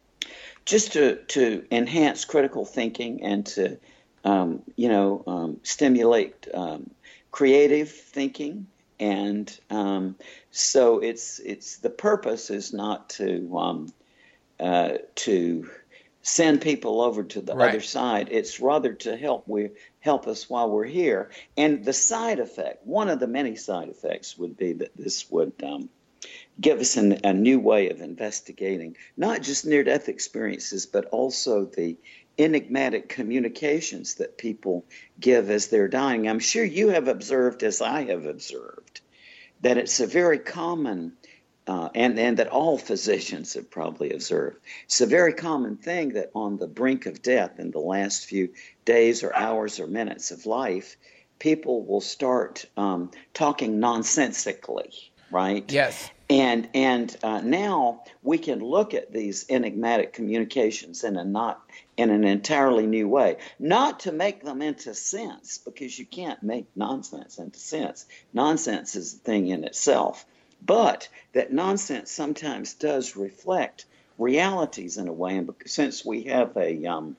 just to to enhance critical thinking and to um, you know um, stimulate um, creative thinking. And um, so it's it's the purpose is not to um, uh, to send people over to the right. other side. It's rather to help we help us while we're here. And the side effect, one of the many side effects, would be that this would um, give us an, a new way of investigating not just near-death experiences, but also the enigmatic communications that people give as they're dying. I'm sure you have observed, as I have observed, that it's a very common, uh, and, and that all physicians have probably observed, it's a very common thing that on the brink of death, in the last few days or hours or minutes of life, people will start um, talking nonsensically, right? Yes. And and uh, now we can look at these enigmatic communications in a not in an entirely new way, not to make them into sense, because you can't make nonsense into sense. Nonsense is a thing in itself, but that nonsense sometimes does reflect realities in a way. And since we have a um,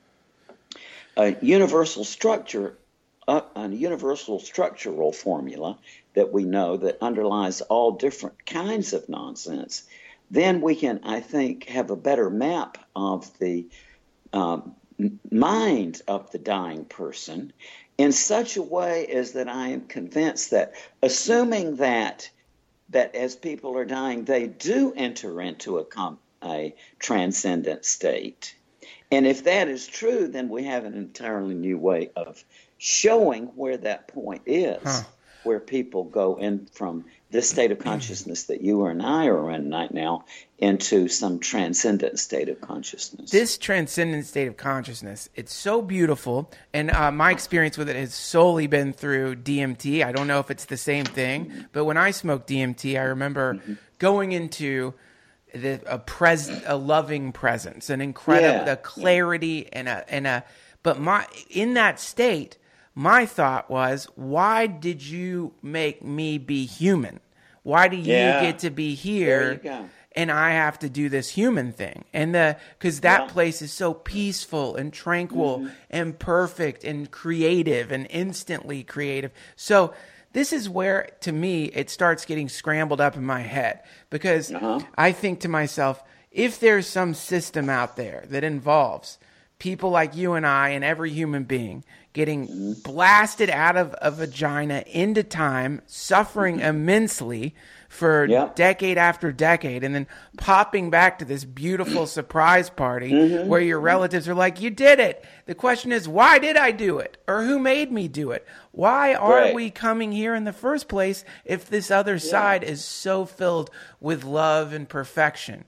a universal structure, uh, a universal structural formula that we know that underlies all different kinds of nonsense, then we can, I think, have a better map of the um, mind of the dying person in such a way as that I am convinced that, assuming that that as people are dying, they do enter into a, com- a transcendent state. And if that is true, then we have an entirely new way of showing where that point is. Huh. Where people go in from this state of consciousness that you and I are in right now into some transcendent state of consciousness. This transcendent state of consciousness, it's so beautiful. And uh, my experience with it has solely been through D M T. I don't know if it's the same thing, but when I smoked D M T, I remember mm-hmm. going into the, a pres, a loving presence, an incredible yeah. a clarity and a and a. But my in that state, my thought was, why did you make me be human? Why do you yeah. get to be here and I have to do this human thing? And the because that yeah. place is so peaceful and tranquil mm-hmm. and perfect and creative and instantly creative. So this is where, to me, it starts getting scrambled up in my head, because uh-huh. I think to myself, if there's some system out there that involves people like you and I and every human being getting mm-hmm. blasted out of a vagina into time, suffering mm-hmm. immensely for yep. decade after decade, and then popping back to this beautiful surprise party mm-hmm. where your relatives are like, you did it. The question is, why did I do it? Or who made me do it? Why are right. we coming here in the first place if this other yeah. side is so filled with love and perfection?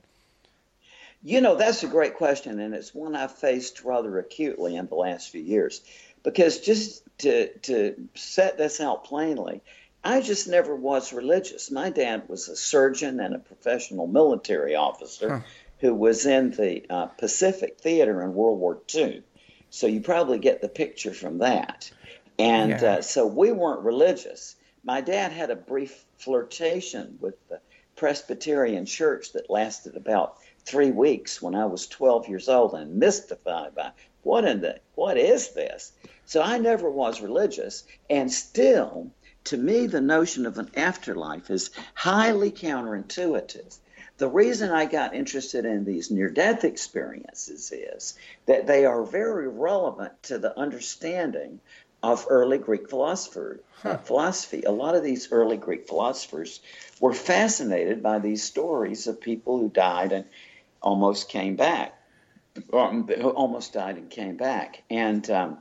You know, that's a great question, and it's one I've faced rather acutely in the last few years. Because just to to set this out plainly, I just never was religious. My dad was a surgeon and a professional military officer huh. who was in the uh, Pacific Theater in World War Two. So you probably get the picture from that. And yeah. uh, so we weren't religious. My dad had a brief flirtation with the Presbyterian Church that lasted about three weeks when I was twelve years old and mystified by what in the what is this? So I never was religious, and still, to me, the notion of an afterlife is highly counterintuitive. The reason I got interested in these near-death experiences is that they are very relevant to the understanding of early Greek philosopher, huh. uh, philosophy. A lot of these early Greek philosophers were fascinated by these stories of people who died and almost came back, um, who almost died and came back. And um,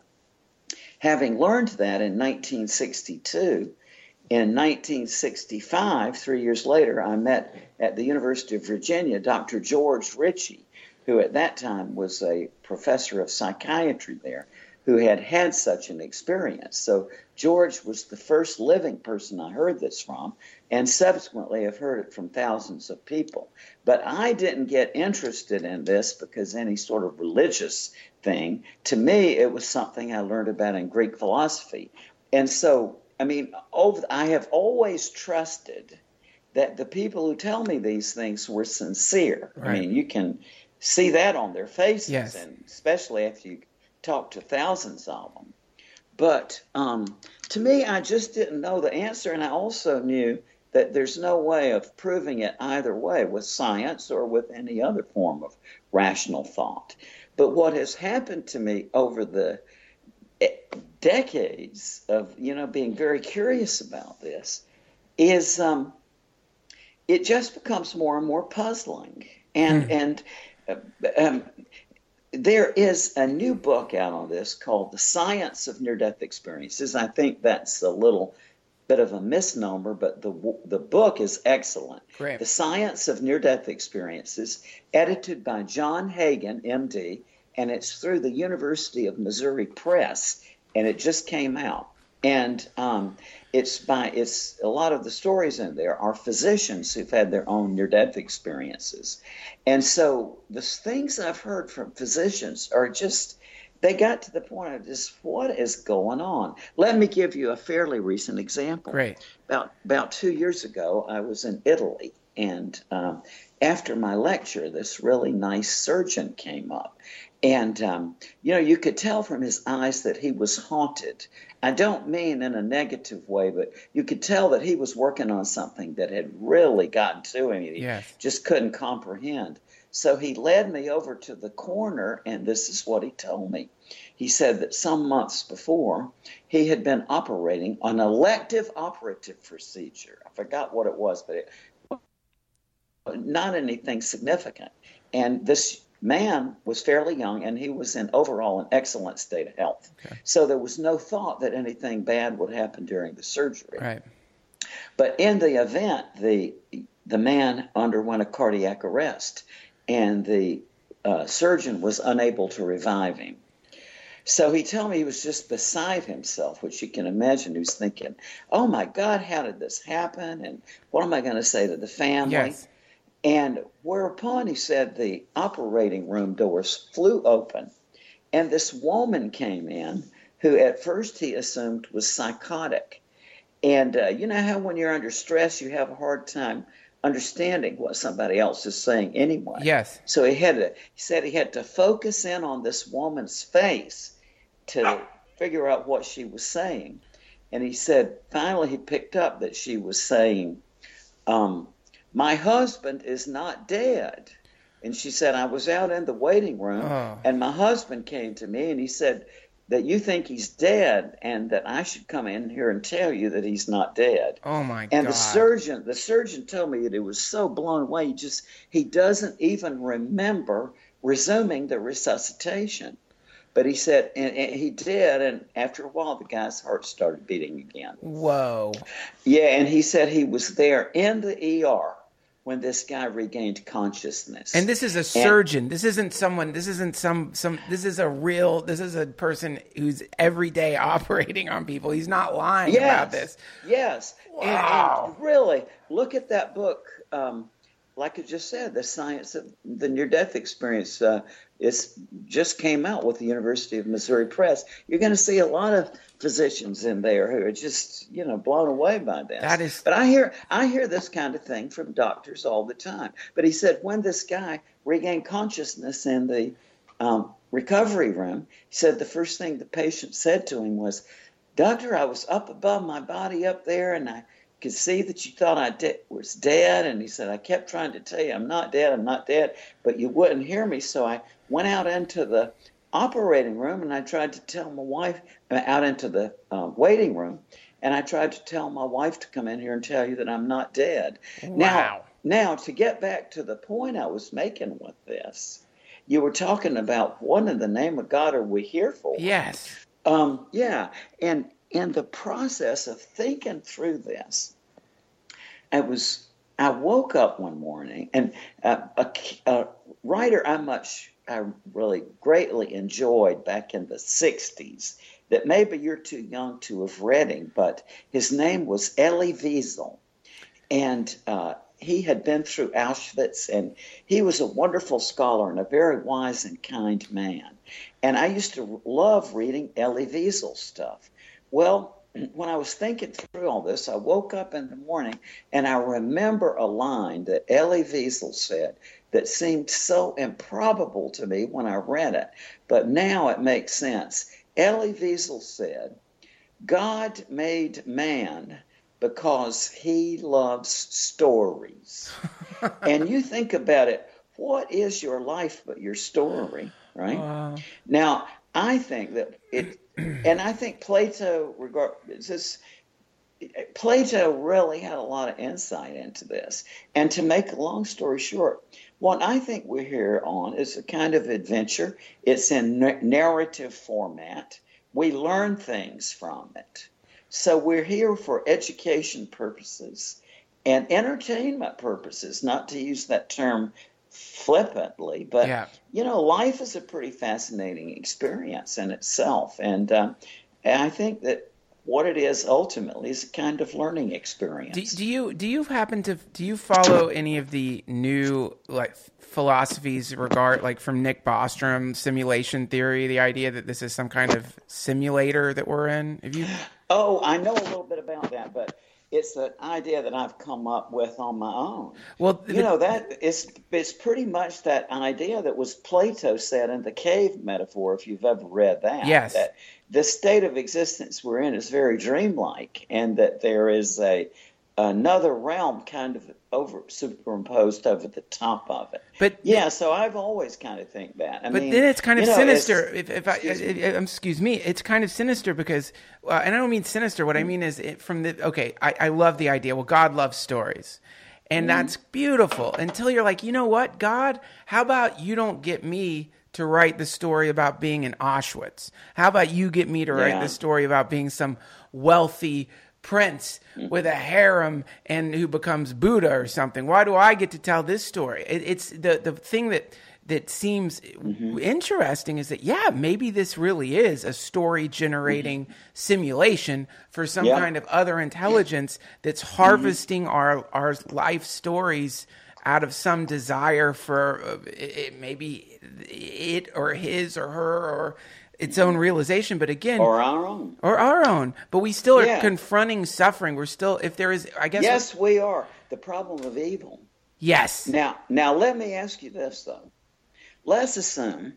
having learned that in nineteen sixty-two, in nineteen sixty-five, three years later, I met at the University of Virginia Doctor George Ritchie, who at that time was a professor of psychiatry there, who had had such an experience. So George was the first living person I heard this from, and subsequently I've heard it from thousands of people. But I didn't get interested in this because any sort of religious thing. To me, it was something I learned about in Greek philosophy. And so, I mean, over, I have always trusted that the people who tell me these things were sincere. Right. I mean, you can see that on their faces, yes. and especially if you talk to thousands of them. But um, to me, I just didn't know the answer, and I also knew that there's no way of proving it either way with science or with any other form of rational thought. But what has happened to me over the decades of, you know, being very curious about this is um, it just becomes more and more puzzling. And, mm. and uh, um, there is a new book out on this called The Science of Near-Death Experiences. I think that's a little bit of a misnomer, but the the book is excellent. Great. The Science of Near-Death Experiences, edited by John Hagen, M D, and it's through the University of Missouri Press, and it just came out. And um, it's by it's a lot of the stories in there are physicians who've had their own near-death experiences, and so the things I've heard from physicians are just. They got to the point of just, what is going on? Let me give you a fairly recent example. Great. About about two years ago, I was in Italy, and um, after my lecture, this really nice surgeon came up. And, um, you know, you could tell from his eyes that he was haunted. I don't mean in a negative way, but you could tell that he was working on something that had really gotten to him. He yes. just couldn't comprehend. So he led me over to the corner, and this is what he told me. He said that some months before, he had been operating an elective operative procedure. I forgot what it was, but it not anything significant. And this man was fairly young, and he was in overall an excellent state of health. Okay. So there was no thought that anything bad would happen during the surgery. Right. But in the event, the the man underwent a cardiac arrest, and the uh, surgeon was unable to revive him. So he told me he was just beside himself, which you can imagine. He was thinking, oh, my God, how did this happen? And what am I going to say to the family? Yes. And whereupon he said the operating room doors flew open, and this woman came in who at first he assumed was psychotic. And uh, you know how when you're under stress, you have a hard time understanding what somebody else is saying anyway. Yes. So he had to, he said he had to focus in on this woman's face to figure out what she was saying. And he said finally he picked up that she was saying, um, my husband is not dead. And she said, I was out in the waiting room, oh. and my husband came to me, and he said, that you think he's dead and that I should come in here and tell you that he's not dead. Oh my and God. the surgeon, the surgeon told me that he was so blown away. He just, he doesn't even remember resuming the resuscitation. But he said, and, and he did, and after a while, the guy's heart started beating again. Whoa. Yeah, and he said he was there in the E R when this guy regained consciousness. And this is a surgeon. And this isn't someone, this isn't some, some, this is a real, this is a person who's every day operating on people. He's not lying yes, about this. Yes. Wow. And, and really, look at that book. Um, like I just said, The Science of the Near-Death Experience. Uh, it's just came out with the University of Missouri Press. You're going to see a lot of physicians in there who are just, you know, blown away by this. That is, but I hear I hear this kind of thing from doctors all the time. But he said when this guy regained consciousness in the um, recovery room, he said the first thing the patient said to him was, "Doctor, I was up above my body up there, and I could see that you thought I de- was dead." And he said, "I kept trying to tell you I'm not dead, I'm not dead, but you wouldn't hear me. So I went out into the operating room and I tried to tell my wife, uh, out into the uh, waiting room, and I tried to tell my wife to come in here and tell you that I'm not dead." Wow. Now, now, to get back to the point I was making with this, you were talking about what in the name of God are we here for? yes. Um, yeah, and in the process of thinking through this, I was I woke up one morning, and uh, a, a writer I much I really greatly enjoyed back in the sixties that maybe you're too young to have read him, but his name was Elie Wiesel, and uh, he had been through Auschwitz, and he was a wonderful scholar and a very wise and kind man. And I used to love reading Elie Wiesel stuff. Well, when I was thinking through all this, I woke up in the morning and I remember a line that Elie Wiesel said that seemed so improbable to me when I read it, but now it makes sense. Elie Wiesel said, "God made man because he loves stories." And you think about it, what is your life but your story, right? Wow. Now, I think that it, and I think Plato, regard, this, Plato really had a lot of insight into this. And to make a long story short, what I think we're here on is a kind of adventure. It's in narrative format. We learn things from it. So we're here for education purposes and entertainment purposes, not to use that term flippantly, but, yeah. you know, life is a pretty fascinating experience in itself. And, um, and I think that what it is ultimately is a kind of learning experience. Do, do you do you happen to do you follow any of the new like philosophies regard like from Nick Bostrom, simulation theory, the idea that this is some kind of simulator that we're in? Have you? Oh, I know a little bit about that, but it's an idea that I've come up with on my own. Well, you the, know that it's it's pretty much that idea that was Plato said in the cave metaphor. If you've ever read that, yes, that the state of existence we're in is very dreamlike, and that there is a another realm kind of over superimposed over the top of it. But yeah, so I've always kind of think that. I but mean, then it's kind of you know, sinister. If, if I excuse me. if, excuse me, it's kind of sinister because, uh, and I don't mean sinister. What I mean is it, from the okay. I, I love the idea. Well, God loves stories, and mm-hmm. that's beautiful. Until you're like, you know what, God? How about you don't get me to write the story about being in Auschwitz? How about you get me to write yeah. the story about being some wealthy prince with a harem and who becomes Buddha or something? Why do I get to tell this story? It, it's the the thing that that seems mm-hmm. interesting is that yeah, maybe this really is a story generating mm-hmm. simulation for some yep. kind of other intelligence that's harvesting mm-hmm. our our life stories out of some desire for uh, it, maybe it or his or her or its own realization, but again, or our own, or our own. But we still are yeah. confronting suffering. We're still, if there is, I guess. Yes, we are. The problem of evil. Yes. Now, now let me ask you this though. Let's assume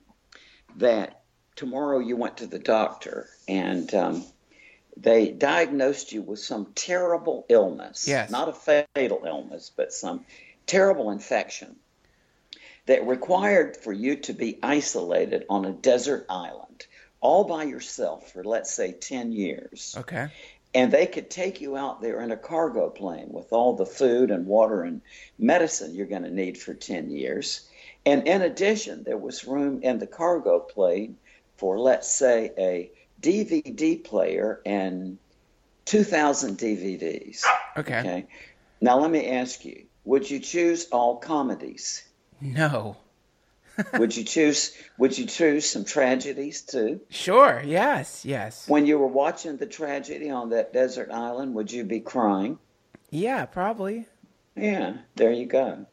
that tomorrow you went to the doctor and um, they diagnosed you with some terrible illness. Yes. Not a fatal illness, but some terrible infection that required for you to be isolated on a desert island all by yourself for, let's say, ten years. Okay. And they could take you out there in a cargo plane with all the food and water and medicine you're going to need for ten years. And in addition, there was room in the cargo plane for, let's say, a D V D player and two thousand D V Ds. Okay. Okay. Now, let me ask you, would you choose all comedies? No. Would you choose Would you choose some tragedies too? Sure. Yes. Yes. When you were watching the tragedy on that desert island, would you be crying? Yeah, probably. Yeah, there you go.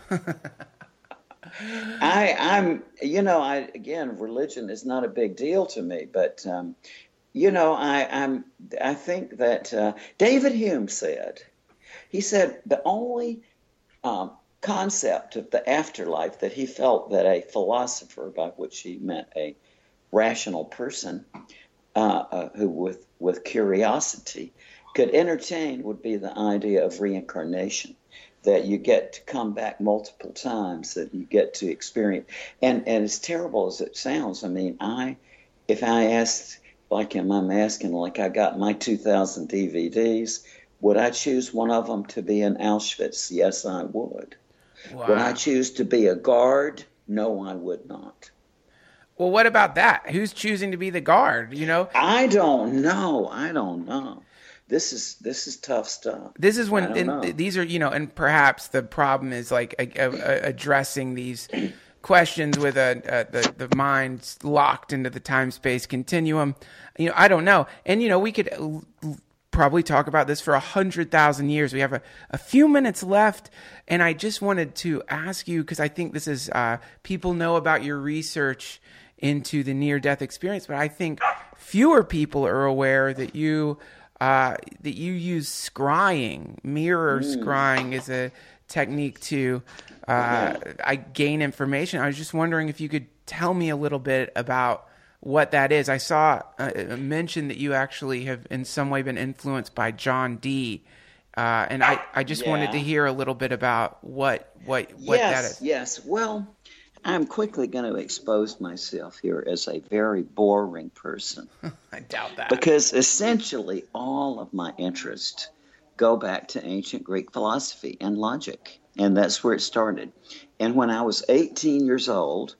I, I'm, you know, I again, religion is not a big deal to me, but um, you know, I, I'm, I think that uh, David Hume said, he said the only um, concept of the afterlife that he felt that a philosopher, by which he meant a rational person uh, uh, who with with curiosity could entertain would be the idea of reincarnation, that you get to come back multiple times, that you get to experience. And and as terrible as it sounds, I mean, I if I asked, like him, I'm asking, like I got my two thousand D V Ds, would I choose one of them to be in Auschwitz? Yes, I would. Wow. Would I choose to be a guard? No, I would not. Well, what about that? Who's choosing to be the guard? You know, I don't know. I don't know. This is this is tough stuff. this is I when don't and know. these are, you know, and perhaps the problem is like a, a, a addressing these questions with a, a the the mind's locked into the time space continuum. You know, I don't know, and you know, we could l- l- probably talk about this for a hundred thousand years. We have a, a few minutes left, and I just wanted to ask you, because I think this is uh, people know about your research into the near-death experience, but I think fewer people are aware that you uh, that you use scrying, mirror scrying, as a technique to uh, I gain information. I was just wondering if you could tell me a little bit about what that is. I saw a, a mention that you actually have in some way been influenced by John Dee. Uh, and I, I just Yeah. wanted to hear a little bit about what what what yes, that is. yes. Well, I'm quickly going to expose myself here as a very boring person I doubt that. because essentially all of my interests go back to ancient Greek philosophy and logic, and that's where it started. And when I was eighteen years old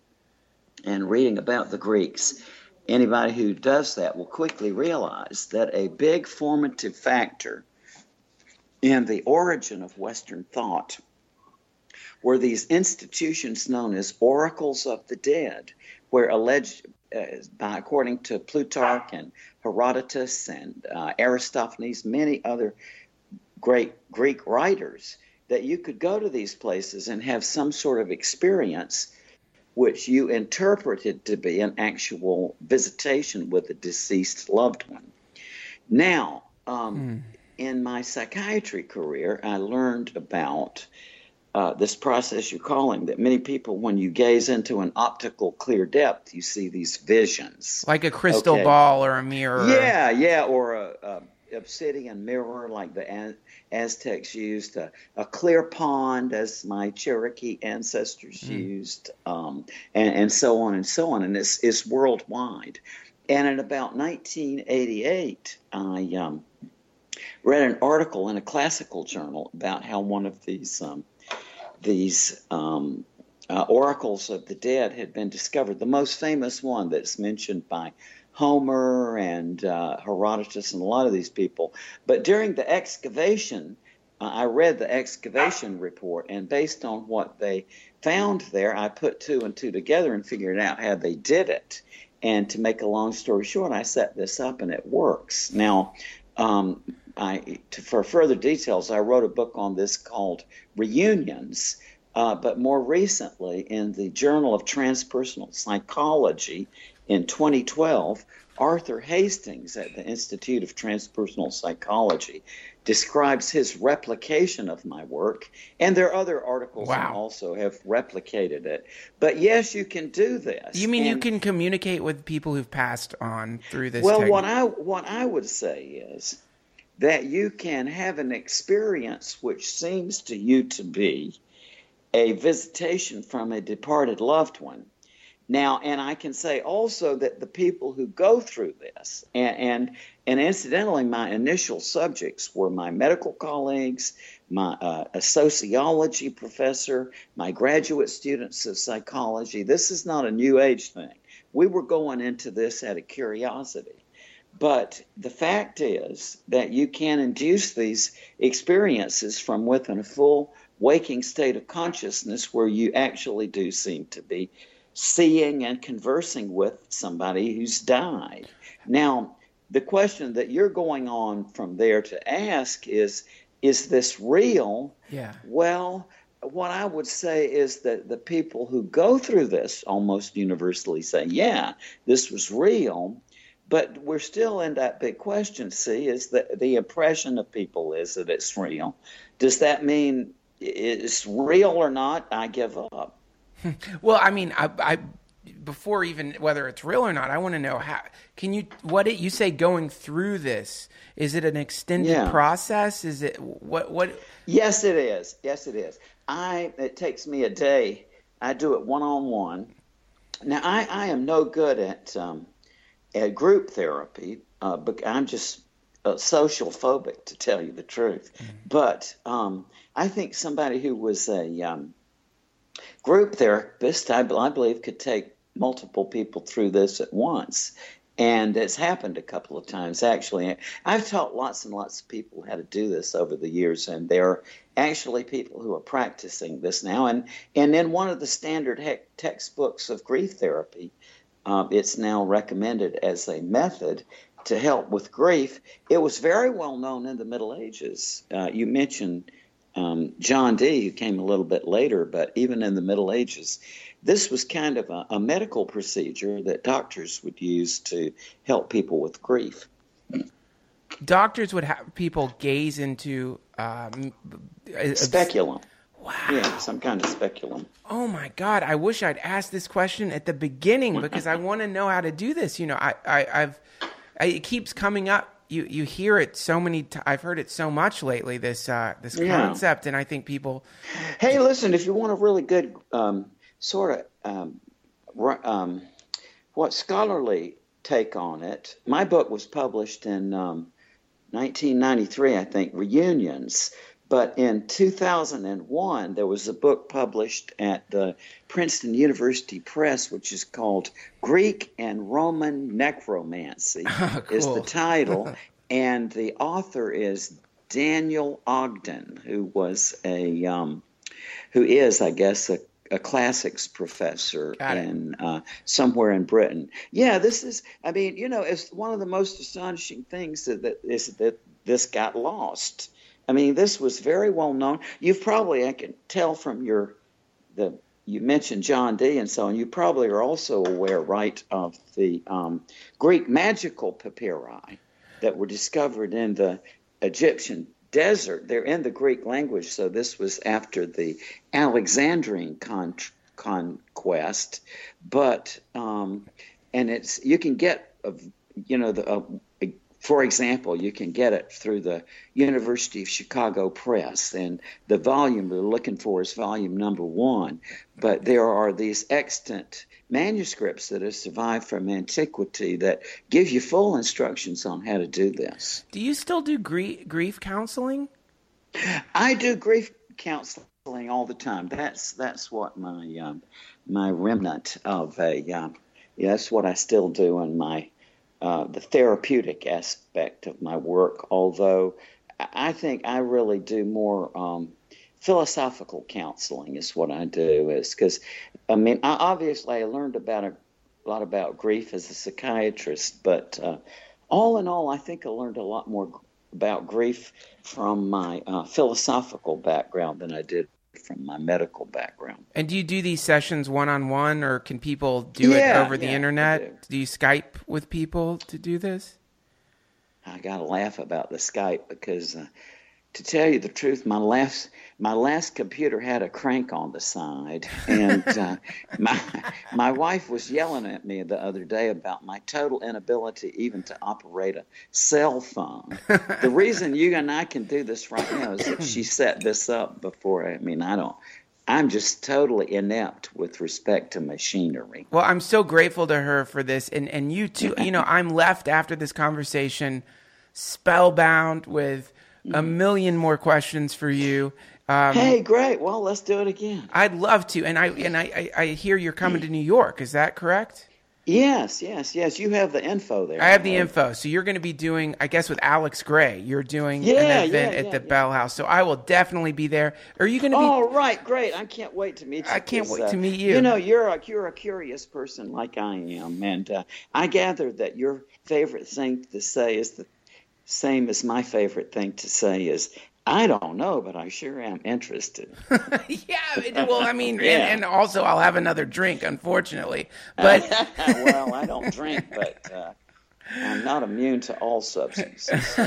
and reading about the Greeks, anybody who does that will quickly realize that a big formative factor in the origin of Western thought were these institutions known as oracles of the dead, where alleged, uh, by, according to Plutarch and Herodotus and uh, Aristophanes, many other great Greek writers, that you could go to these places and have some sort of experience which you interpreted to be an actual visitation with a deceased loved one. Now, um, mm. in my psychiatry career, I learned about uh, this process you're calling, that many people, when you gaze into an optical clear depth, you see these visions. Like a crystal Okay. ball or a mirror. Yeah, yeah, or a, a obsidian mirror like the Az- Aztecs used, a, a clear pond as my Cherokee ancestors mm. used, um, and, and so on and so on. And it's, it's worldwide. And in about nineteen eighty-eight, I um, read an article in a classical journal about how one of these um, these um, uh, oracles of the dead had been discovered. The most famous one that's mentioned by Homer and uh, Herodotus and a lot of these people. But during the excavation, uh, I read the excavation report, and based on what they found there, I put two and two together and figured out how they did it. And to make a long story short, I set this up, and it works. Now, um, I, to, for further details, I wrote a book on this called Reunions, uh, but more recently in the Journal of Transpersonal Psychology in twenty twelve, Arthur Hastings at the Institute of Transpersonal Psychology describes his replication of my work, and there are other articles Wow. that also have replicated it. But yes, you can do this. You mean you And- can communicate with people who've passed on through this Well, technique? what I what I would say is that you can have an experience which seems to you to be a visitation from a departed loved one. Now, and I can say also that the people who go through this, and, and, and incidentally, my initial subjects were my medical colleagues, my uh, a sociology professor, my graduate students of psychology. This is not a new age thing. We were going into this out of curiosity. But the fact is that you can induce these experiences from within a full waking state of consciousness where you actually do seem to be seeing and conversing with somebody who's died. Now, the question that you're going on from there to ask is, is this real? Yeah. Well, what I would say is that the people who go through this almost universally say, yeah, this was real. But we're still in that big question, see, is that the impression of people is that it's real. Does that mean it's real or not? I give up. Well, I mean, I, I before even whether it's real or not, I want to know how. Can you what it, you say going through this? Is it an extended Yeah. process? Is it what what? Yes, it is. Yes, it is. I it takes me a day. I do it one on one. Now, I, I am no good at um, at group therapy. Uh, but I'm just uh, social phobic, to tell you the truth. Mm-hmm. But um, I think somebody who was a um, group therapist, I, I believe, could take multiple people through this at once. And it's happened a couple of times, actually. I've taught lots and lots of people how to do this over the years, and there are actually people who are practicing this now. And, and in one of the standard he- textbooks of grief therapy, um, it's now recommended as a method to help with grief. It was very well known in the Middle Ages. Uh, you mentioned um, John Dee, who came a little bit later, but even in the Middle Ages, this was kind of a, a medical procedure that doctors would use to help people with grief. Doctors would have people gaze into um, speculum. Wow. Yeah, some kind of speculum. Oh my God! I wish I'd asked this question at the beginning because I want to know how to do this. You know, I, I I've I, it keeps coming up. You you hear it so many. T- I've heard it so much lately. This uh, this Yeah. concept, and I think people. Hey, listen! If you want a really good um, sort of um, um, what scholarly take on it, my book was published in um, nineteen ninety-three, I think, Reunions. But in two thousand one, there was a book published at the Princeton University Press, which is called Greek and Roman Necromancy, Oh, cool. is the title. And the author is Daniel Ogden, who was a, um, who is, I guess, a, a classics professor in uh, somewhere in Britain. Yeah, this is, I mean, you know, it's one of the most astonishing things that, that is that this got lost. I mean, this was very well known. You've probably, I can tell from your, the you mentioned John Dee and so on, you probably are also aware, right, of the um, Greek magical papyri that were discovered in the Egyptian desert. They're in the Greek language, so this was after the Alexandrine con- conquest. But, um, and it's, you can get, a, you know, the, a, a For example, you can get it through the University of Chicago Press, and the volume we're looking for is volume number one. But there are these extant manuscripts that have survived from antiquity that give you full instructions on how to do this. Do you still do grief, grief counseling? I do grief counseling all the time. That's that's what my um, my remnant of a um, yeah, that's what I still do in my. Uh, the therapeutic aspect of my work, although I think I really do more um, philosophical counseling is what I do. Is because, I mean, I, obviously I learned about a, a lot about grief as a psychiatrist, but uh, all in all, I think I learned a lot more about grief from my uh, philosophical background than I did from my medical background. And do you do these sessions one-on-one, or can people do yeah, it over the yeah, internet? do. do you Skype with people to do this? I got to laugh about the Skype because, uh, to tell you the truth, my last my last computer had a crank on the side, and uh, my my wife was yelling at me the other day about my total inability even to operate a cell phone. The reason you and I can do this right now is that she set this up before. I mean, I don't. I'm just totally inept with respect to machinery. Well, I'm so grateful to her for this. And, and you too, you know, I'm left after this conversation spellbound with a million more questions for you. Um, hey, great. Well, let's do it again. I'd love to. And I, and I, I hear you're coming to New York. Is that correct? Yes, yes, yes. You have the info there. I have the info. So you're going to be doing, I guess, with Alex Gray. You're doing yeah, an event yeah, at yeah, the yeah. Bell House. So I will definitely be there. Are you going to be? Oh, right, great. I can't wait to meet you. I can't wait uh, to meet you. You know, you're a, you're a curious person like I am. And uh, I gather that your favorite thing to say is the same as my favorite thing to say is, I don't know, but I sure am interested. Yeah, it- well, I mean, Yeah. and, and also I'll have another drink, unfortunately. But Well, I don't drink, but uh, I'm not immune to all substances. So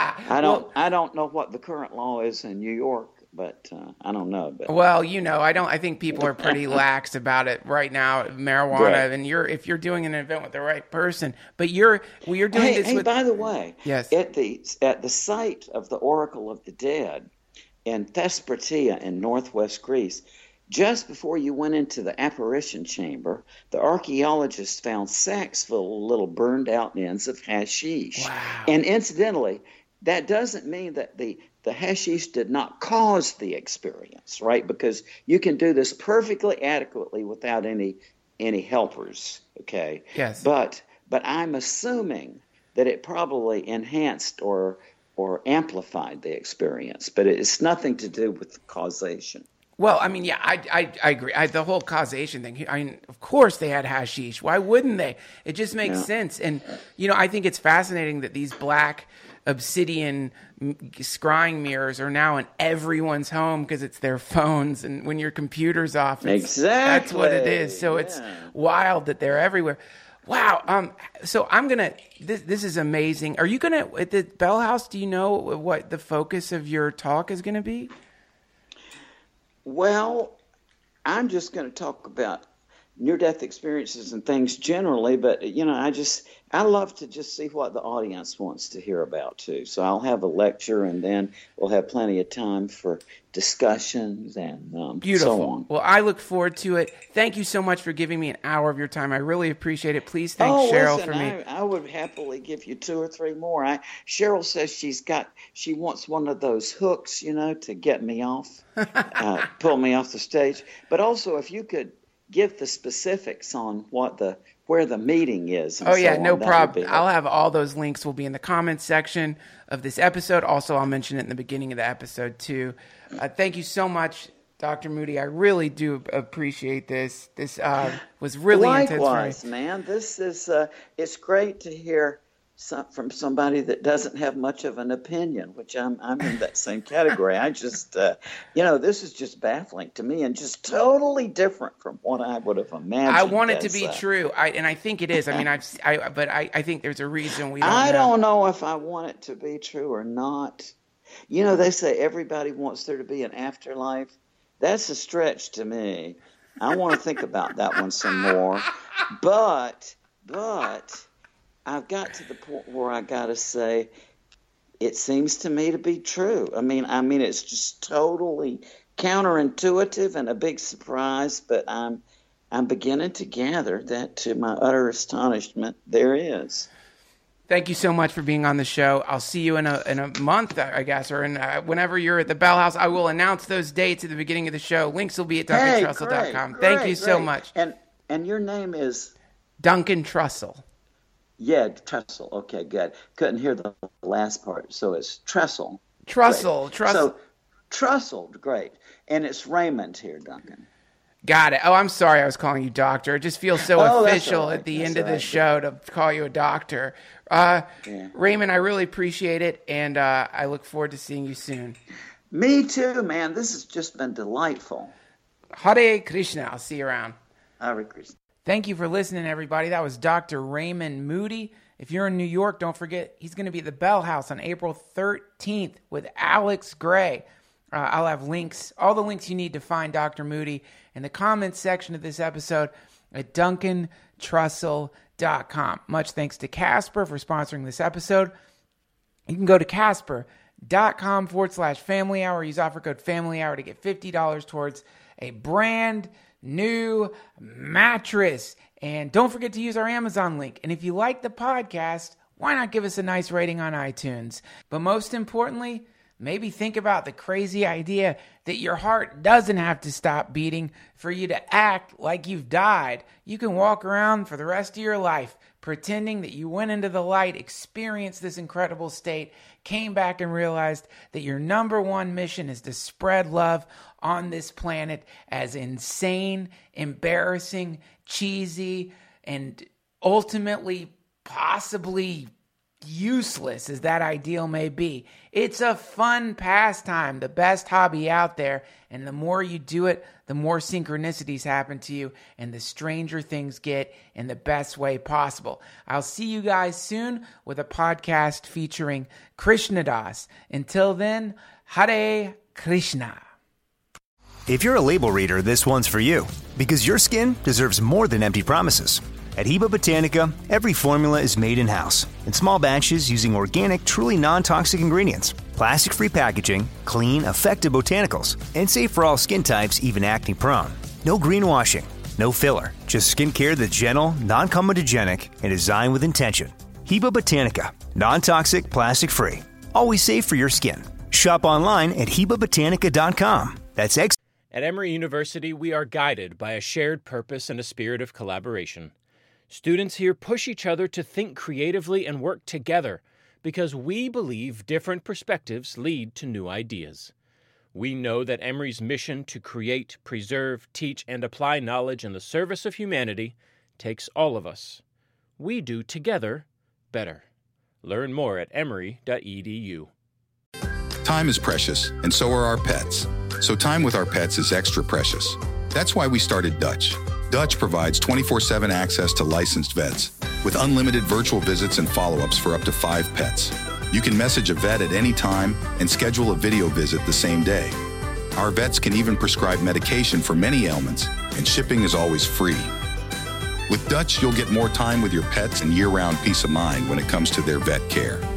I don't. Well- I don't know what the current law is in New York, but uh, I don't know. But well, you know, I don't. I think people are pretty lax about it right now, marijuana. Right. And you're if you're doing an event with the right person, but you're well, you're doing hey, this hey with. by the way, Yes. at the at the site of the Oracle of the Dead in Thesprotia in northwest Greece, just before you went into the apparition chamber, the archaeologists found sacks full of little burned out ends of hashish. Wow. And incidentally, that doesn't mean that the the hashish did not cause the experience, right? Because you can do this perfectly adequately without any any helpers, okay? Yes. But but I'm assuming that it probably enhanced or or amplified the experience, but it's nothing to do with causation. Well, I mean, yeah, I, I, I agree. I, the whole causation thing. I mean, of course they had hashish. Why wouldn't they? It just makes Yeah. sense. And you know, I think it's fascinating that these black obsidian m- scrying mirrors are now in everyone's home because it's their phones, and when your computer's off, it's, that's what it is. So it's Exactly, yeah. wild that they're everywhere. Wow. Um. So I'm gonna. This this is amazing. Are you gonna at the Bell House? Do you know what the focus of your talk is going to be? Well, I'm just going to talk about near-death experiences and things generally, but, you know, I just, I love to just see what the audience wants to hear about, too. So I'll have a lecture, and then we'll have plenty of time for discussions and um, Beautiful. so on. Well, I look forward to it. Thank you so much for giving me an hour of your time. I really appreciate it. Please thank Oh, Cheryl listen, for me. I, I would happily give you two or three more. I, Cheryl says she's got, she wants one of those hooks, you know, to get me off, uh, pull me off the stage. But also, if you could give the specifics on what the, where the meeting is. And Oh, yeah, so no on, that would problem. be I'll have all those links will be in the comments section of this episode. Also, I'll mention it in the beginning of the episode, too. Uh, thank you so much, Doctor Moody. I really do appreciate this. This uh, was really intense for me. Likewise, man. This is, uh, it's great to hear some, from somebody that doesn't have much of an opinion, which I'm, I'm in that same category. I just, uh, you know, this is just baffling to me and just totally different from what I would have imagined. I want it to as, be uh, true, I, and I think it is. I mean, I've, I, but I, I think there's a reason we don't I know. don't know if I want it to be true or not. You know, they say everybody wants there to be an afterlife. That's a stretch to me. I want to think about that one some more. But, but I've got to the point where I got to say, it seems to me to be true. I mean, I mean, it's just totally counterintuitive and a big surprise, but I'm, I'm beginning to gather that, to my utter astonishment, there is. Thank you so much for being on the show. I'll see you in a in a month, I guess, or in uh, whenever you're at the Bell House. I will announce those dates at the beginning of the show. Links will be at duncan Hey, trussell dot com. great, Thank great, you so great. much. And and your name is? Duncan Trussell. Yeah, Trussell. Okay, good. Couldn't hear the last part, so it's Trussell. Trussell. Great. Trussell. So Trussell, great. And it's Raymond here, Duncan. Got it. Oh, I'm sorry I was calling you doctor. It just feels so Oh, that's official all right. at the That's end of all the right. show to call you a doctor. Uh, Yeah. Raymond, I really appreciate it, and uh, I look forward to seeing you soon. Me too, man. This has just been delightful. Hare Krishna. I'll see you around. Hare Krishna. Thank you for listening, everybody. That was Doctor Raymond Moody. If you're in New York, don't forget he's going to be at the Bell House on April thirteenth with Alex Gray. Uh, I'll have links, all the links you need to find Doctor Moody in the comments section of this episode at duncan trussell dot com. Much thanks to Casper for sponsoring this episode. You can go to casper dot com forward slash family hour. Use offer code family hour to get fifty dollars towards a brand new mattress. And don't forget to use our Amazon link. And if you like the podcast, why not give us a nice rating on iTunes? But most importantly, maybe think about the crazy idea that your heart doesn't have to stop beating for you to act like you've died. You can walk around for the rest of your life pretending that you went into the light, experienced this incredible state, came back and realized that your number one mission is to spread love on this planet, as insane, embarrassing, cheesy, and ultimately possibly useless as that ideal may be. It's a fun pastime, the best hobby out there, and the more you do it, the more synchronicities happen to you, and the stranger things get in the best way possible. I'll see you guys soon with a podcast featuring Krishna Das. Until then, Hare Krishna. If you're a label reader, this one's for you, because your skin deserves more than empty promises. At Heba Botanica, every formula is made in-house, in small batches using organic, truly non-toxic ingredients, plastic-free packaging, clean, effective botanicals, and safe for all skin types, even acne-prone. No greenwashing, no filler, just skincare that's gentle, non-comedogenic, and designed with intention. Heba Botanica, non-toxic, plastic-free, always safe for your skin. Shop online at heba botanica dot com. That's X. At Emory University, we are guided by a shared purpose and a spirit of collaboration. Students here push each other to think creatively and work together because we believe different perspectives lead to new ideas. We know that Emory's mission to create, preserve, teach, and apply knowledge in the service of humanity takes all of us. We do together better. Learn more at emory dot e d u. Time is precious, and so are our pets. So time with our pets is extra precious. That's why we started Dutch. Dutch provides twenty-four seven access to licensed vets with unlimited virtual visits and follow-ups for up to five pets. You can message a vet at any time and schedule a video visit the same day. Our vets can even prescribe medication for many ailments, and shipping is always free. With Dutch, you'll get more time with your pets and year-round peace of mind when it comes to their vet care.